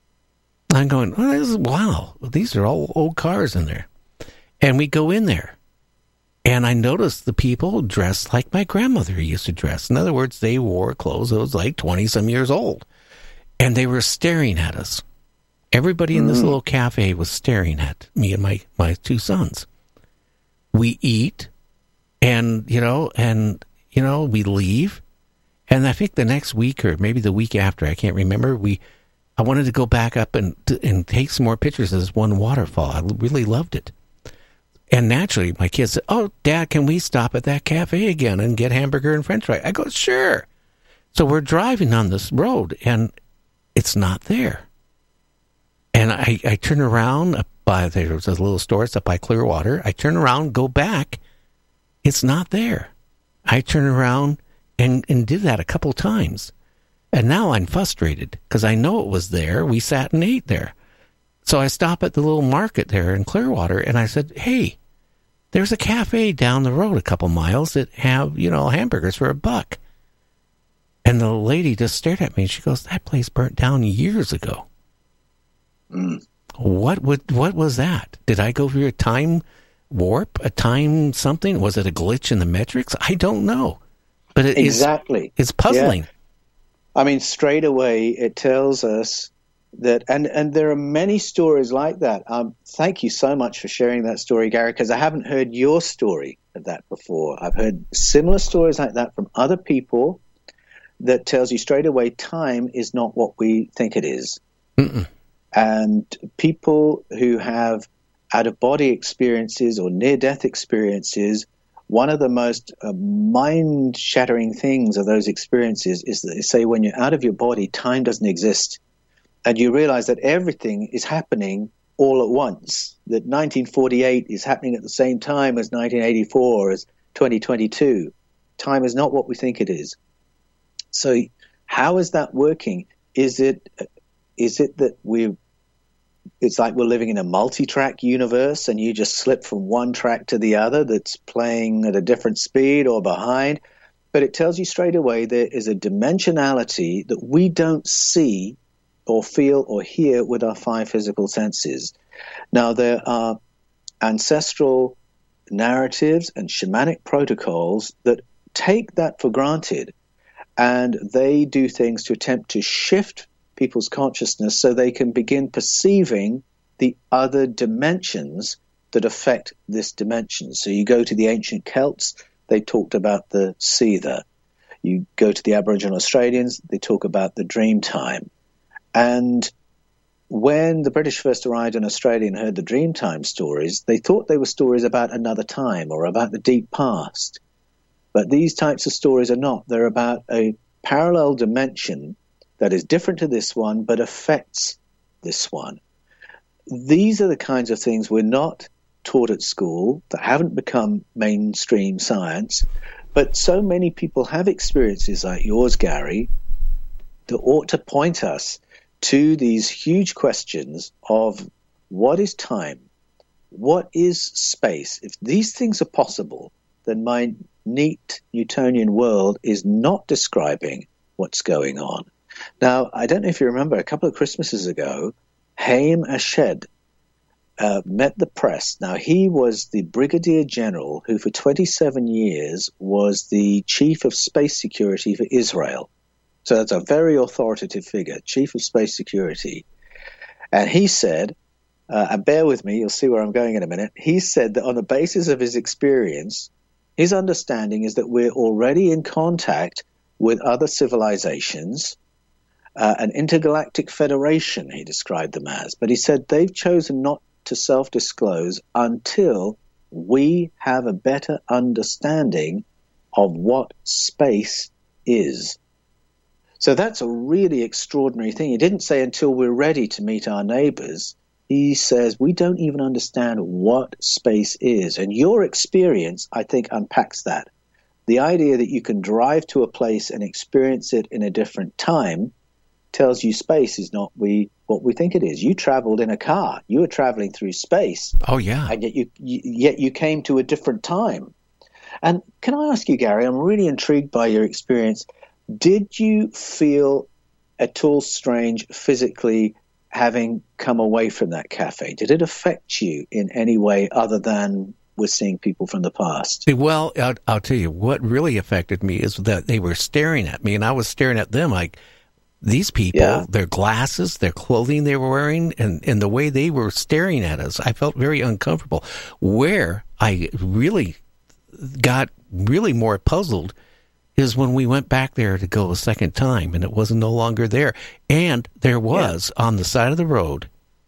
Speaker 9: I'm going, oh, this is, wow, these are all old cars in there. And we go in there, and I notice the people dressed like my grandmother used to dress. In other words, they wore clothes that was like twenty-some years old. And they were staring at us. Everybody in this
Speaker 11: Mm.
Speaker 9: little cafe was staring at me and my, my two sons. We eat, and, you know, and... You know, we leave, and I think the next week or maybe the week after, I can't remember, we, I wanted to go back up and and take some more pictures of this one waterfall. I really loved it. And naturally, my kids said, oh, Dad, can we stop at that cafe again and get hamburger and french fry? I go, sure. So we're driving on this road, and it's not there. And I, I turn around, up by, there was a little store, it's up by Clearwater. I turn around, go back, it's not there. I turned around and, and did that a couple times. And now I'm frustrated because I know it was there. We sat and ate there. So I stop at the little market there in Clearwater, and I said, hey, there's a cafe down the road a couple miles that have, you know, hamburgers for a buck. And the lady just stared at me, and she goes, that place burnt down years ago.
Speaker 11: Mm.
Speaker 9: What would, what was that? Did I go through a time warp, a time something? Was it a glitch in the metrics? I don't know. But it
Speaker 11: exactly.
Speaker 9: is, it's puzzling.
Speaker 11: Yeah. I mean, straight away, it tells us that, and, and there are many stories like that. Um, thank you so much for sharing that story, Gary, because I haven't heard your story of that before. I've heard similar stories like that from other people that tells you straight away time is not what we think it is.
Speaker 9: Mm-mm.
Speaker 11: And people who have out-of-body experiences or near-death experiences, one of the most uh, mind-shattering things of those experiences is that they say when you're out of your body, time doesn't exist. And you realize that everything is happening all at once, that nineteen forty-eight is happening at the same time as nineteen eighty-four, as twenty twenty-two. Time is not what we think it is. So how is that working? Is it is it that we've It's like we're living in a multi-track universe and you just slip from one track to the other that's playing at a different speed or behind. But it tells you straight away there is a dimensionality that we don't see or feel or hear with our five physical senses. Now, there are ancestral narratives and shamanic protocols that take that for granted, and they do things to attempt to shift people's consciousness so they can begin perceiving the other dimensions that affect this dimension. So you go to the ancient Celts, they talked about the Seether. You go to the Aboriginal Australians, they talk about the dream time. And when the British first arrived in Australia and heard the Dreamtime stories, they thought they were stories about another time or about the deep past. But these types of stories are not. They're about a parallel dimension that is different to this one but affects this one. These are the kinds of things we're not taught at school, that haven't become mainstream science, but so many people have experiences like yours, Gary, that ought to point us to these huge questions of what is time? What is space? If these things are possible, then my neat Newtonian world is not describing what's going on. Now, I don't know if you remember, a couple of Christmases ago, Haim Eshed uh, met the press. Now, he was the brigadier general who for twenty-seven years was the chief of space security for Israel. So that's a very authoritative figure, chief of space security. And he said, uh, and bear with me, you'll see where I'm going in a minute, he said that on the basis of his experience, his understanding is that we're already in contact with other civilizations, uh, an intergalactic federation, he described them as. But he said they've chosen not to self-disclose until we have a better understanding of what space is. So that's a really extraordinary thing. He didn't say until we're ready to meet our neighbors. He says we don't even understand what space is. And your experience, I think, unpacks that. The idea that you can drive to a place and experience it in a different time tells you space is not we what we think it is. You traveled in a car. You were traveling through space.
Speaker 9: Oh, yeah.
Speaker 11: And yet you, you, yet you came to a different time. And can I ask you, Gary, I'm really intrigued by your experience. Did you feel at all strange physically having come away from that cafe? Did it affect you in any way other than with seeing people from the past?
Speaker 9: Well, I'll, I'll tell you, what really affected me is that they were staring at me, and I was staring at them like, these people, yeah. their glasses, their clothing they were wearing, and, and the way they were staring at us, I felt very uncomfortable. Where I really got really more puzzled is when we went back there to go a second time, and it wasn't no longer there. And there was, yeah. on the side of the road,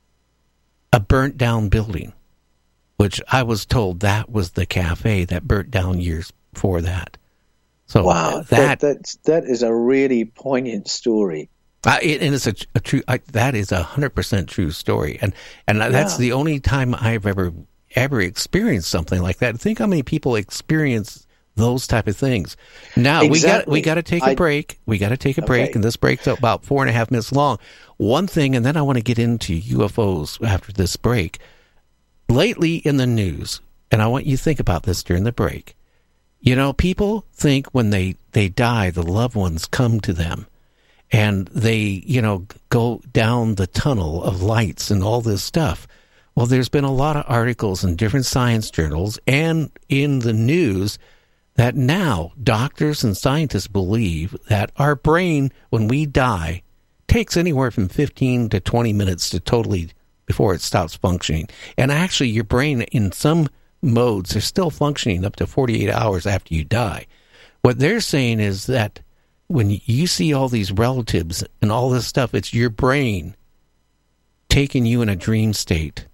Speaker 9: a burnt-down building, which I was told that was the cafe that burnt down years before that. So
Speaker 11: wow,
Speaker 9: that,
Speaker 11: that that's, that is a really poignant story.
Speaker 9: Uh, it, and it's a, a true. I, that is a hundred percent true story, and and yeah. that's the only time I've ever ever experienced something like that. Think how many people experience those type of things. Now
Speaker 11: exactly.
Speaker 9: we got we got to take a
Speaker 11: I,
Speaker 9: break. We got to take a break,
Speaker 11: okay.
Speaker 9: and this break's about four and a half minutes long. One thing, and then I want to get into U F Os after this break. Lately in the news, and I want you to think about this during the break. You know, people think when they, they die, the loved ones come to them and they, you know, go down the tunnel of lights and all this stuff. Well, there's been a lot of articles in different science journals and in the news that now doctors and scientists believe that our brain, when we die, takes anywhere from fifteen to twenty minutes to totally before it stops functioning. And actually, your brain in some modes are still functioning up to forty-eight hours after you die. What they're saying is that when you see all these relatives and all this stuff, it's your brain taking you in a dream state.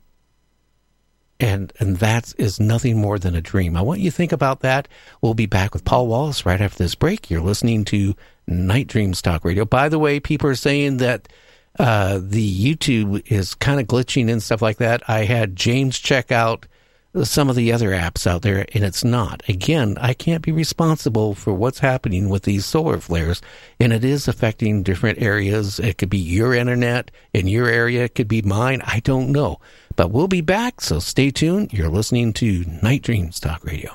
Speaker 9: And and that is nothing more than a dream. I want you to think about that. We'll be back with Paul Wallace right after this break. You're listening to Night Dreams Talk Radio. By the way, people are saying that uh, the YouTube is kind of glitching and stuff like that. I had James check out some of the other apps out there, and it's not. Again, I can't be responsible for what's happening with these solar flares, and it is affecting different areas. It could be your internet in your area. It could be mine. I don't know. But we'll be back, so stay tuned. You're listening to Night Dreams Talk Radio.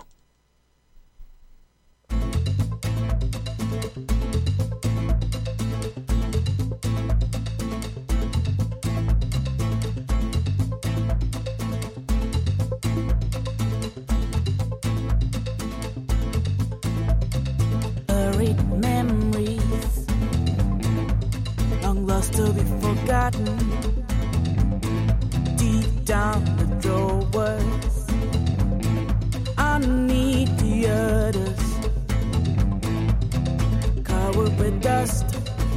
Speaker 6: lost to be forgotten. Deep down the drawers, underneath the others, covered with dust.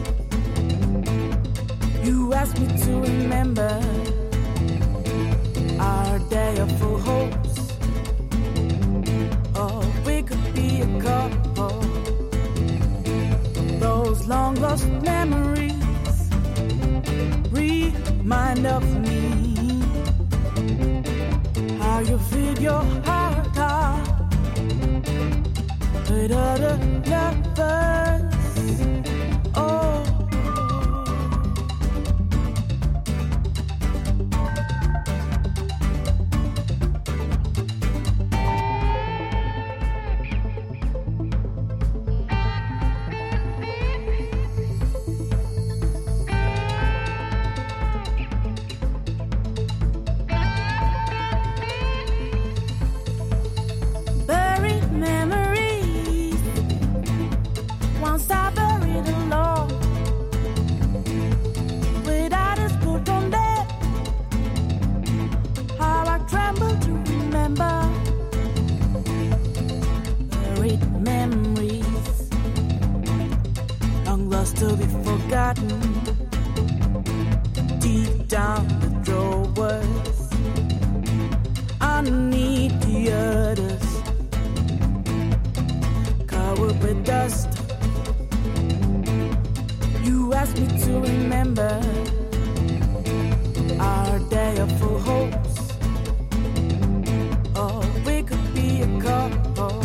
Speaker 6: You asked me to remember our day of full hopes. Oh, we could be a couple. Those long lost memories remind of me how you filled your heart out with other lovers. Oh. To be forgotten, deep down the drawers, underneath the others, covered with dust. You asked me to remember our day of full hopes. Oh, we could be a couple.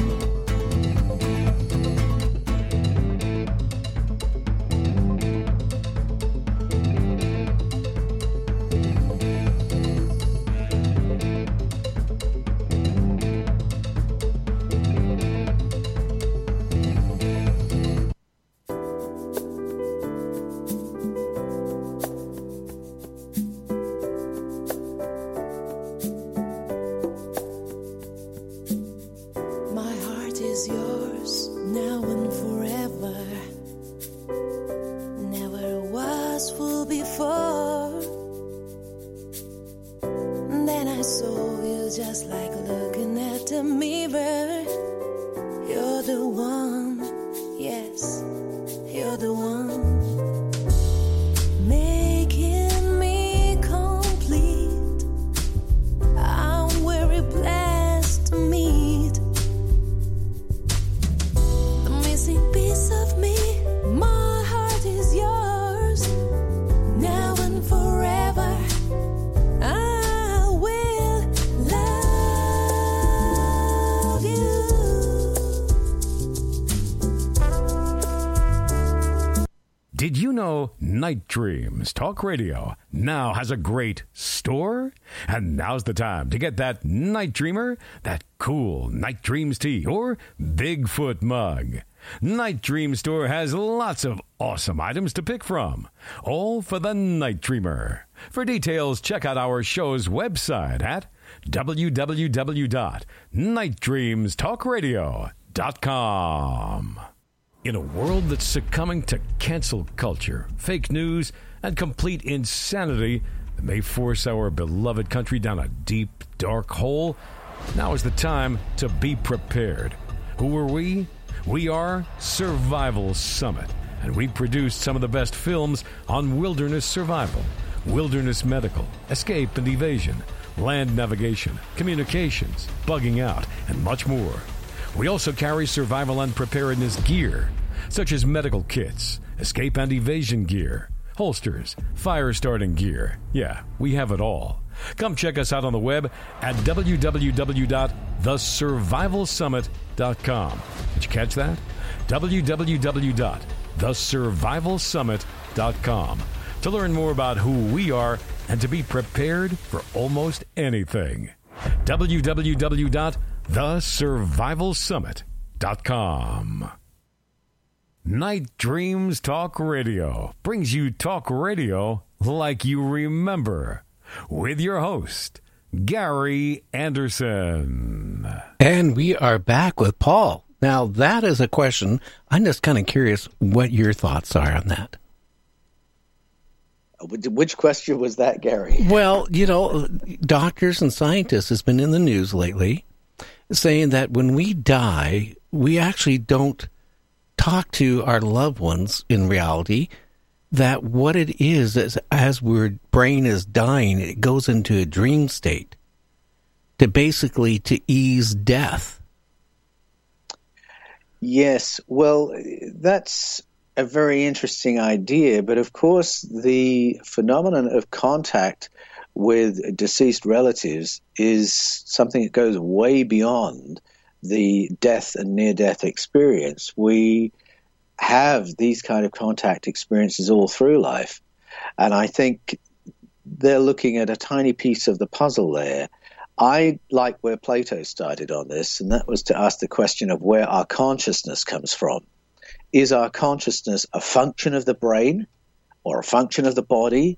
Speaker 7: Did you know Night Dreams Talk Radio now has a great store? And now's the time to get that Night Dreamer, that cool Night Dreams tee, or Bigfoot mug. Night Dream Store has lots of awesome items to pick from, all for the Night Dreamer. For details, check out our show's website at w w w dot night dreams talk radio dot com. In a world that's succumbing to cancel culture, fake news, and complete insanity that may force our beloved country down a deep, dark hole, now is the time to be prepared. Who are we? We are Survival Summit, and we produced some of the best films on wilderness survival, wilderness medical, escape and evasion, land navigation, communications, bugging out, and much more. We also carry survival and preparedness gear, such as medical kits, escape and evasion gear, holsters, fire starting gear. Yeah, we have it all. Come check us out on the web at w w w dot the survival summit dot com. Did you catch that? w w w dot the survival summit dot com to learn more about who we are and to be prepared for almost anything. w w w dot the survival summit dot com. Night Dreams Talk Radio brings you talk radio like you remember, with your host, Gary Anderson.
Speaker 9: And we are back with Paul. Now, that is a question. I'm just kind of curious what your thoughts are on that.
Speaker 11: Which question was that, Gary?
Speaker 9: Well, you know, doctors and scientists has been in the news lately saying that when we die, we actually don't talk to our loved ones in reality, that what it is, is as our brain is dying, it goes into a dream state to basically to ease death.
Speaker 11: Yes, well, that's a very interesting idea, but of course the phenomenon of contact with deceased relatives is something that goes way beyond the death and near-death experience. We have these kind of contact experiences all through life, and I think they're looking at a tiny piece of the puzzle there. I like where Plato started on this, and that was to ask the question of where our consciousness comes from. Is our consciousness a function of the brain or a function of the body,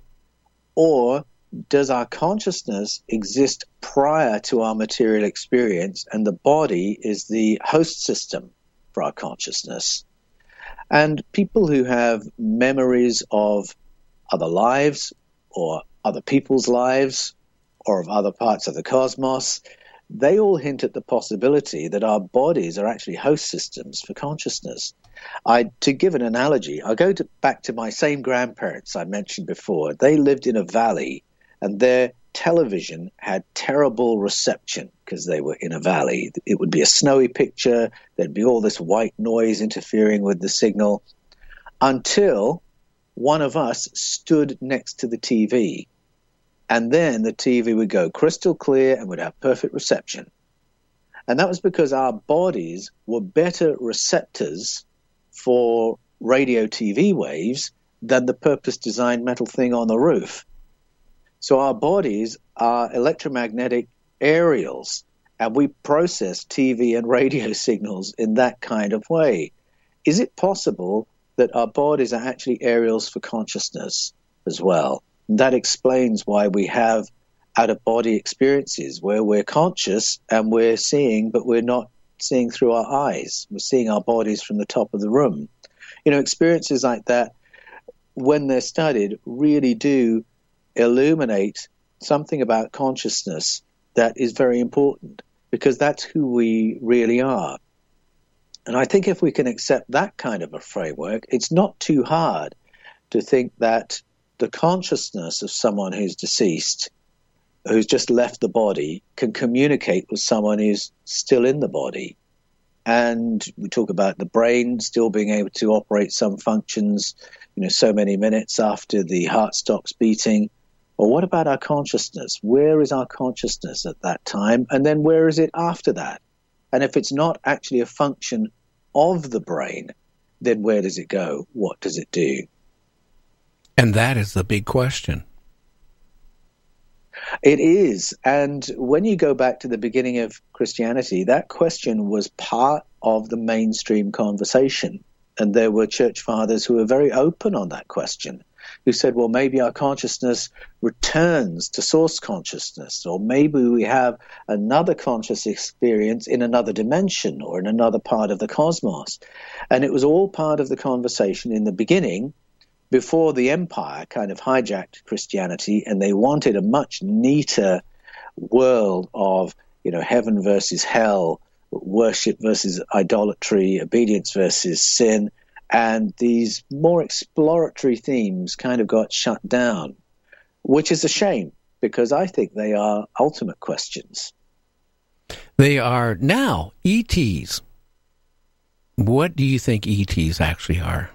Speaker 11: or does our consciousness exist prior to our material experience and the body is the host system for our consciousness? And people who have memories of other lives or other people's lives or of other parts of the cosmos, they all hint at the possibility that our bodies are actually host systems for consciousness. I, to give an analogy, I'll go to, back to my same grandparents I mentioned before. They lived in a valley, and their television had terrible reception because they were in a valley. It would be a snowy picture. There'd be all this white noise interfering with the signal until one of us stood next to the T V. And then the T V would go crystal clear and would have perfect reception. And that was because our bodies were better receptors for radio T V waves than the purpose-designed metal thing on the roof. So our bodies are electromagnetic aerials, and we process T V and radio signals in that kind of way. Is it possible that our bodies are actually aerials for consciousness as well? That explains why we have out-of-body experiences where we're conscious and we're seeing, but we're not seeing through our eyes. We're seeing our bodies from the top of the room. You know, experiences like that, when they're studied, really do illuminate something about consciousness that is very important, because that's who we really are. And I think if we can accept that kind of a framework, it's not too hard to think that the consciousness of someone who's deceased, who's just left the body, can communicate with someone who's still in the body. And we talk about the brain still being able to operate some functions, you know, so many minutes after the heart stops beating. Well, what about our consciousness? Where is our consciousness at that time? And then where is it after that? And if it's not actually a function of the brain, then where does it go? What does it do?
Speaker 9: And that is the big question.
Speaker 11: It is. And when you go back to the beginning of Christianity, that question was part of the mainstream conversation. And there were church fathers who were very open on that question, who said, well, maybe our consciousness returns to source consciousness, or maybe we have another conscious experience in another dimension or in another part of the cosmos. And it was all part of the conversation in the beginning, before the empire kind of hijacked Christianity, and they wanted a much neater world of, you know, heaven versus hell, worship versus idolatry, obedience versus sin. And these more exploratory themes kind of got shut down, which is a shame, because I think they are ultimate questions.
Speaker 9: They are now E Ts. What do you think E Ts actually are?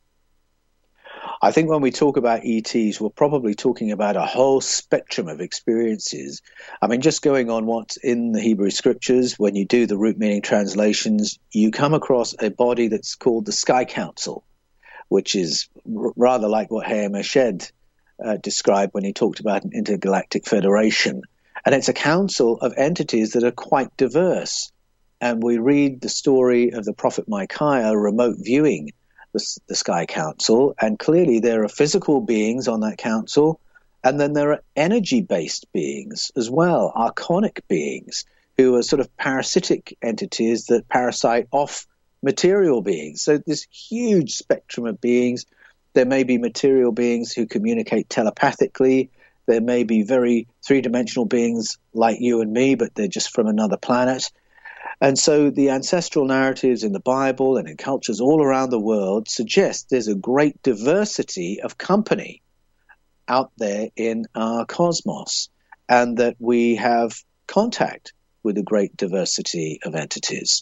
Speaker 11: I think when we talk about E Ts, we're probably talking about a whole spectrum of experiences. I mean, just going on what's in the Hebrew Scriptures, when you do the root meaning translations, you come across a body that's called the Sky Council, which is r- rather like what Hayam Eshed uh, described when he talked about an intergalactic federation. And it's a council of entities that are quite diverse. And we read the story of the prophet Micaiah remote viewing The, the Sky Council, and clearly there are physical beings on that council, and then there are energy-based beings as well, archonic beings, who are sort of parasitic entities that parasite off material beings. So this huge spectrum of beings, There may be material beings who communicate telepathically. There may be very three-dimensional beings like you and me, but they're just from another planet. And so the ancestral narratives in the Bible and in cultures all around the world suggest there's a great diversity of company out there in our cosmos, and that we have contact with a great diversity of entities.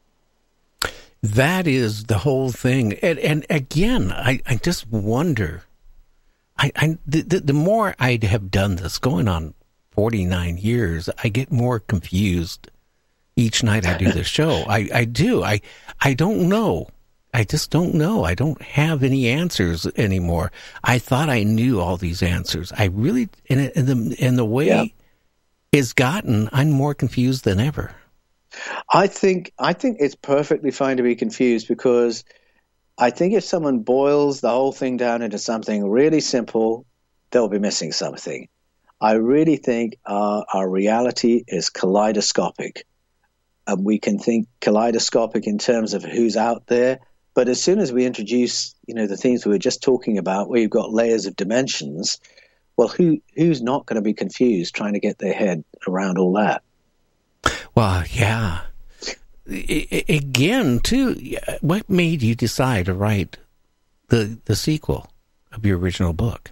Speaker 9: That is the whole thing. And, and again, I, I just wonder, I, I the, the, the more I have done this, going on forty-nine years, I get more confused each night I do the show. I, I do. I I don't know. I just don't know. I don't have any answers anymore. I thought I knew all these answers. I really, and, and the and the way
Speaker 11: yeah.
Speaker 9: it's gotten, I'm more confused than ever.
Speaker 11: I think I think it's perfectly fine to be confused, because I think if someone boils the whole thing down into something really simple, they'll be missing something. I really think uh, our reality is kaleidoscopic. And we can think kaleidoscopic in terms of who's out there. But as soon as we introduce, you know, the things we were just talking about, where you've got layers of dimensions, well, who who's not going to be confused trying to get their head around all that?
Speaker 9: Well, yeah. I, again, too, what made you decide to write the the sequel of your original book?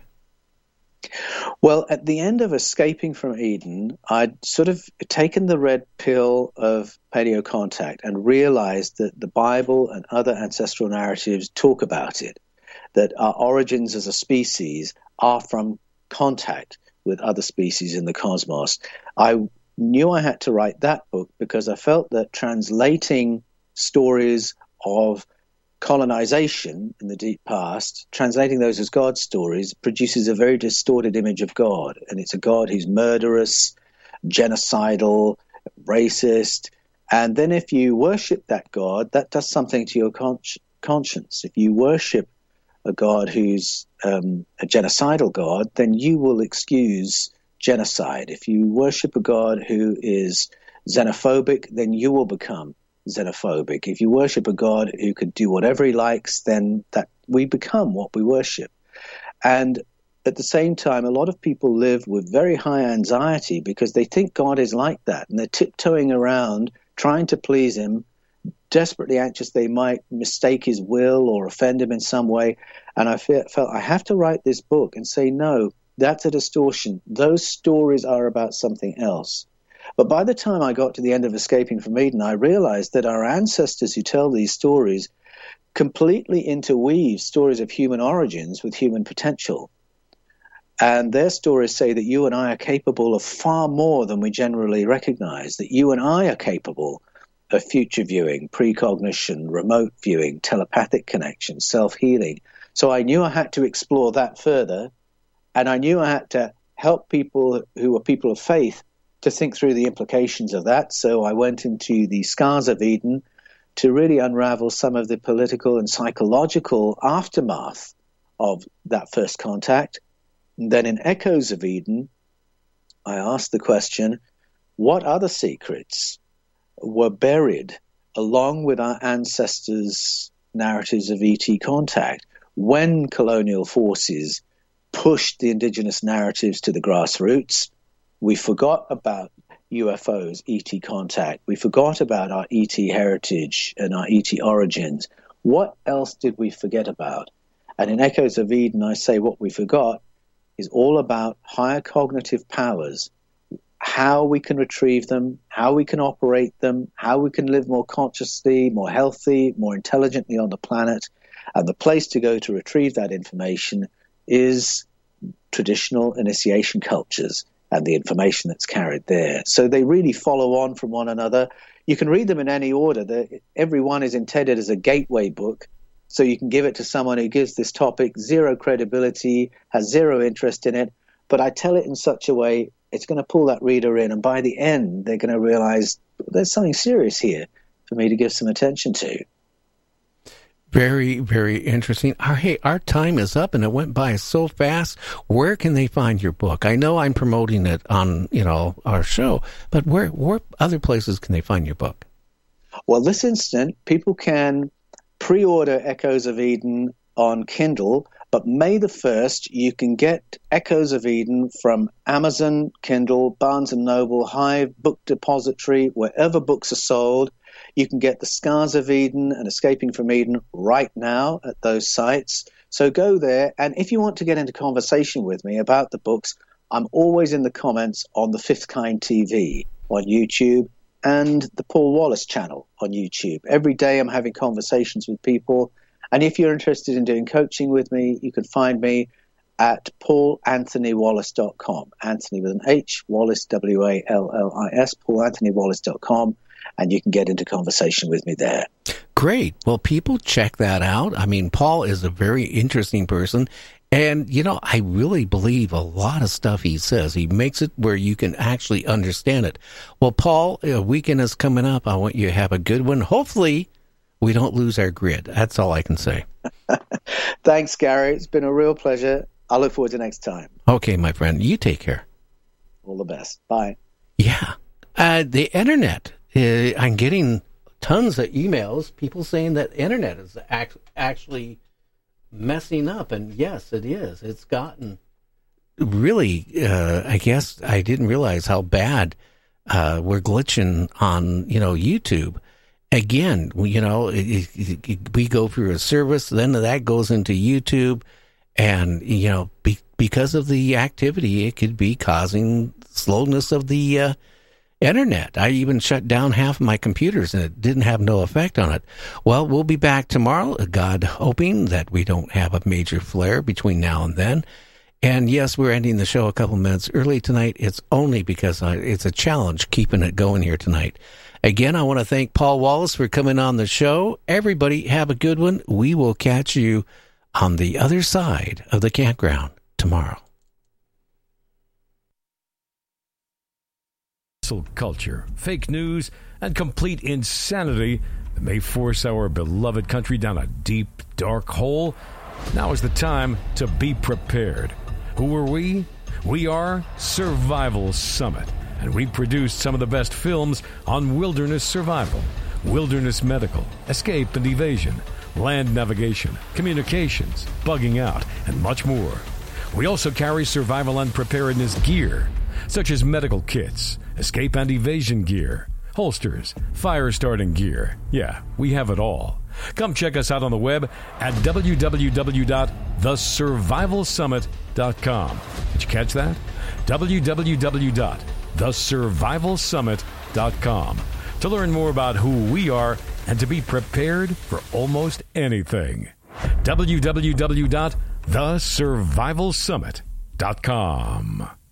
Speaker 11: Well, at the end of Escaping from Eden, I'd sort of taken the red pill of paleo contact and realized that the Bible and other ancestral narratives talk about it, that our origins as a species are from contact with other species in the cosmos. I knew I had to write that book because I felt that translating stories of colonization in the deep past, translating those as God stories, produces a very distorted image of God. And it's a God who's murderous, genocidal, racist. And then if you worship that God, that does something to your con- conscience. If you worship a God who's um, a genocidal God, then you will excuse genocide. If you worship a God who is xenophobic, then you will become xenophobic. If you worship a God who could do whatever he likes, then that we become what we worship. And at the same time, a lot of people live with very high anxiety because they think God is like that, and they're tiptoeing around trying to please him, desperately anxious they might mistake his will or offend him in some way. And I felt I have to write this book and say, no, that's a distortion. Those stories are about something else. But by the time I got to the end of Escaping from Eden, I realized that our ancestors who tell these stories completely interweave stories of human origins with human potential. And their stories say that you and I are capable of far more than we generally recognize, that you and I are capable of future viewing, precognition, remote viewing, telepathic connection, self-healing. So I knew I had to explore that further, and I knew I had to help people who were people of faith to think through the implications of that. So I went into the Scars of Eden to really unravel some of the political and psychological aftermath of that first contact. And then in Echoes of Eden, I asked the question, what other secrets were buried along with our ancestors' narratives of E T contact when colonial forces pushed the indigenous narratives to the grassroots? We forgot about U F Os, E T contact. We forgot about our E T heritage and our E T origins. What else did we forget about? And in Echoes of Eden, I say what we forgot is all about higher cognitive powers, how we can retrieve them, how we can operate them, how we can live more consciously, more healthy, more intelligently on the planet. And the place to go to retrieve that information is traditional initiation cultures and the information that's carried there. So they really follow on from one another. You can read them in any order. They're, every one is intended as a gateway book, so you can give it to someone who gives this topic zero credibility, has zero interest in it, but I tell it in such a way it's going to pull that reader in, and by the end they're going to realize there's something serious here for me to give some attention to.
Speaker 9: Very, very interesting. Our, hey, our time is up, and it went by so fast. Where can they find your book? I know I'm promoting it on, you know, our show, but where, where other places can they find your book?
Speaker 11: Well, this instant, people can pre-order Echoes of Eden on Kindle, But May the first, you can get Echoes of Eden from Amazon, Kindle, Barnes and Noble, Hive, Book Depository, wherever books are sold. You can get The Scars of Eden and Escaping from Eden right now at those sites. So go there, and if you want to get into conversation with me about the books, I'm always in the comments on The Fifth Kind T V on YouTube and the Paul Wallace channel on YouTube. Every day I'm having conversations with people. And if you're interested in doing coaching with me, you can find me at paul anthony wallace dot com. Anthony with an H, Wallace, W A L L I S, paul anthony wallace dot com. And you can get into conversation with me there.
Speaker 9: Great. Well, people check that out. I mean, Paul is a very interesting person. And, you know, I really believe a lot of stuff he says. He makes it where you can actually understand it. Well, Paul, a weekend is coming up. I want you to have a good one. Hopefully, we don't lose our grid. That's all I can say.
Speaker 11: Thanks, Gary. It's been a real pleasure. I look forward to next time.
Speaker 9: Okay, my friend. You take care.
Speaker 11: All the best. Bye.
Speaker 9: Yeah. Uh, the internet. Uh, I'm getting tons of emails, people saying that internet is act- actually messing up. And yes, it is. It's gotten really, uh, I guess I didn't realize how bad uh, we're glitching on, you know, YouTube. Again, you know, it, it, it, we go through a service, then that goes into YouTube. And, you know, be, because of the activity, it could be causing slowness of the uh, internet. I even shut down half of my computers and it didn't have no effect on it. Well, we'll be back tomorrow, God hoping that we don't have a major flare between now and then. And yes, we're ending the show a couple minutes early tonight. It's only because I, it's a challenge keeping it going here tonight. Again, I want to thank Paul Wallace for coming on the show. Everybody have a good one. We will catch you on the other side of the campground tomorrow.
Speaker 7: Culture, fake news, and complete insanity that may force our beloved country down a deep, dark hole. Now is the time to be prepared. Who are we? We are Survival Summit, and we produced some of the best films on wilderness survival, wilderness medical, escape and evasion, land navigation, communications, bugging out, and much more. We also carry survival and preparedness gear, such as medical kits, escape and evasion gear, holsters, fire starting gear. Yeah, we have it all. Come check us out on the web at w w w dot the survival summit dot com. Did you catch that? w w w dot the survival summit dot com to learn more about who we are and to be prepared for almost anything. w w w dot the survival summit dot com.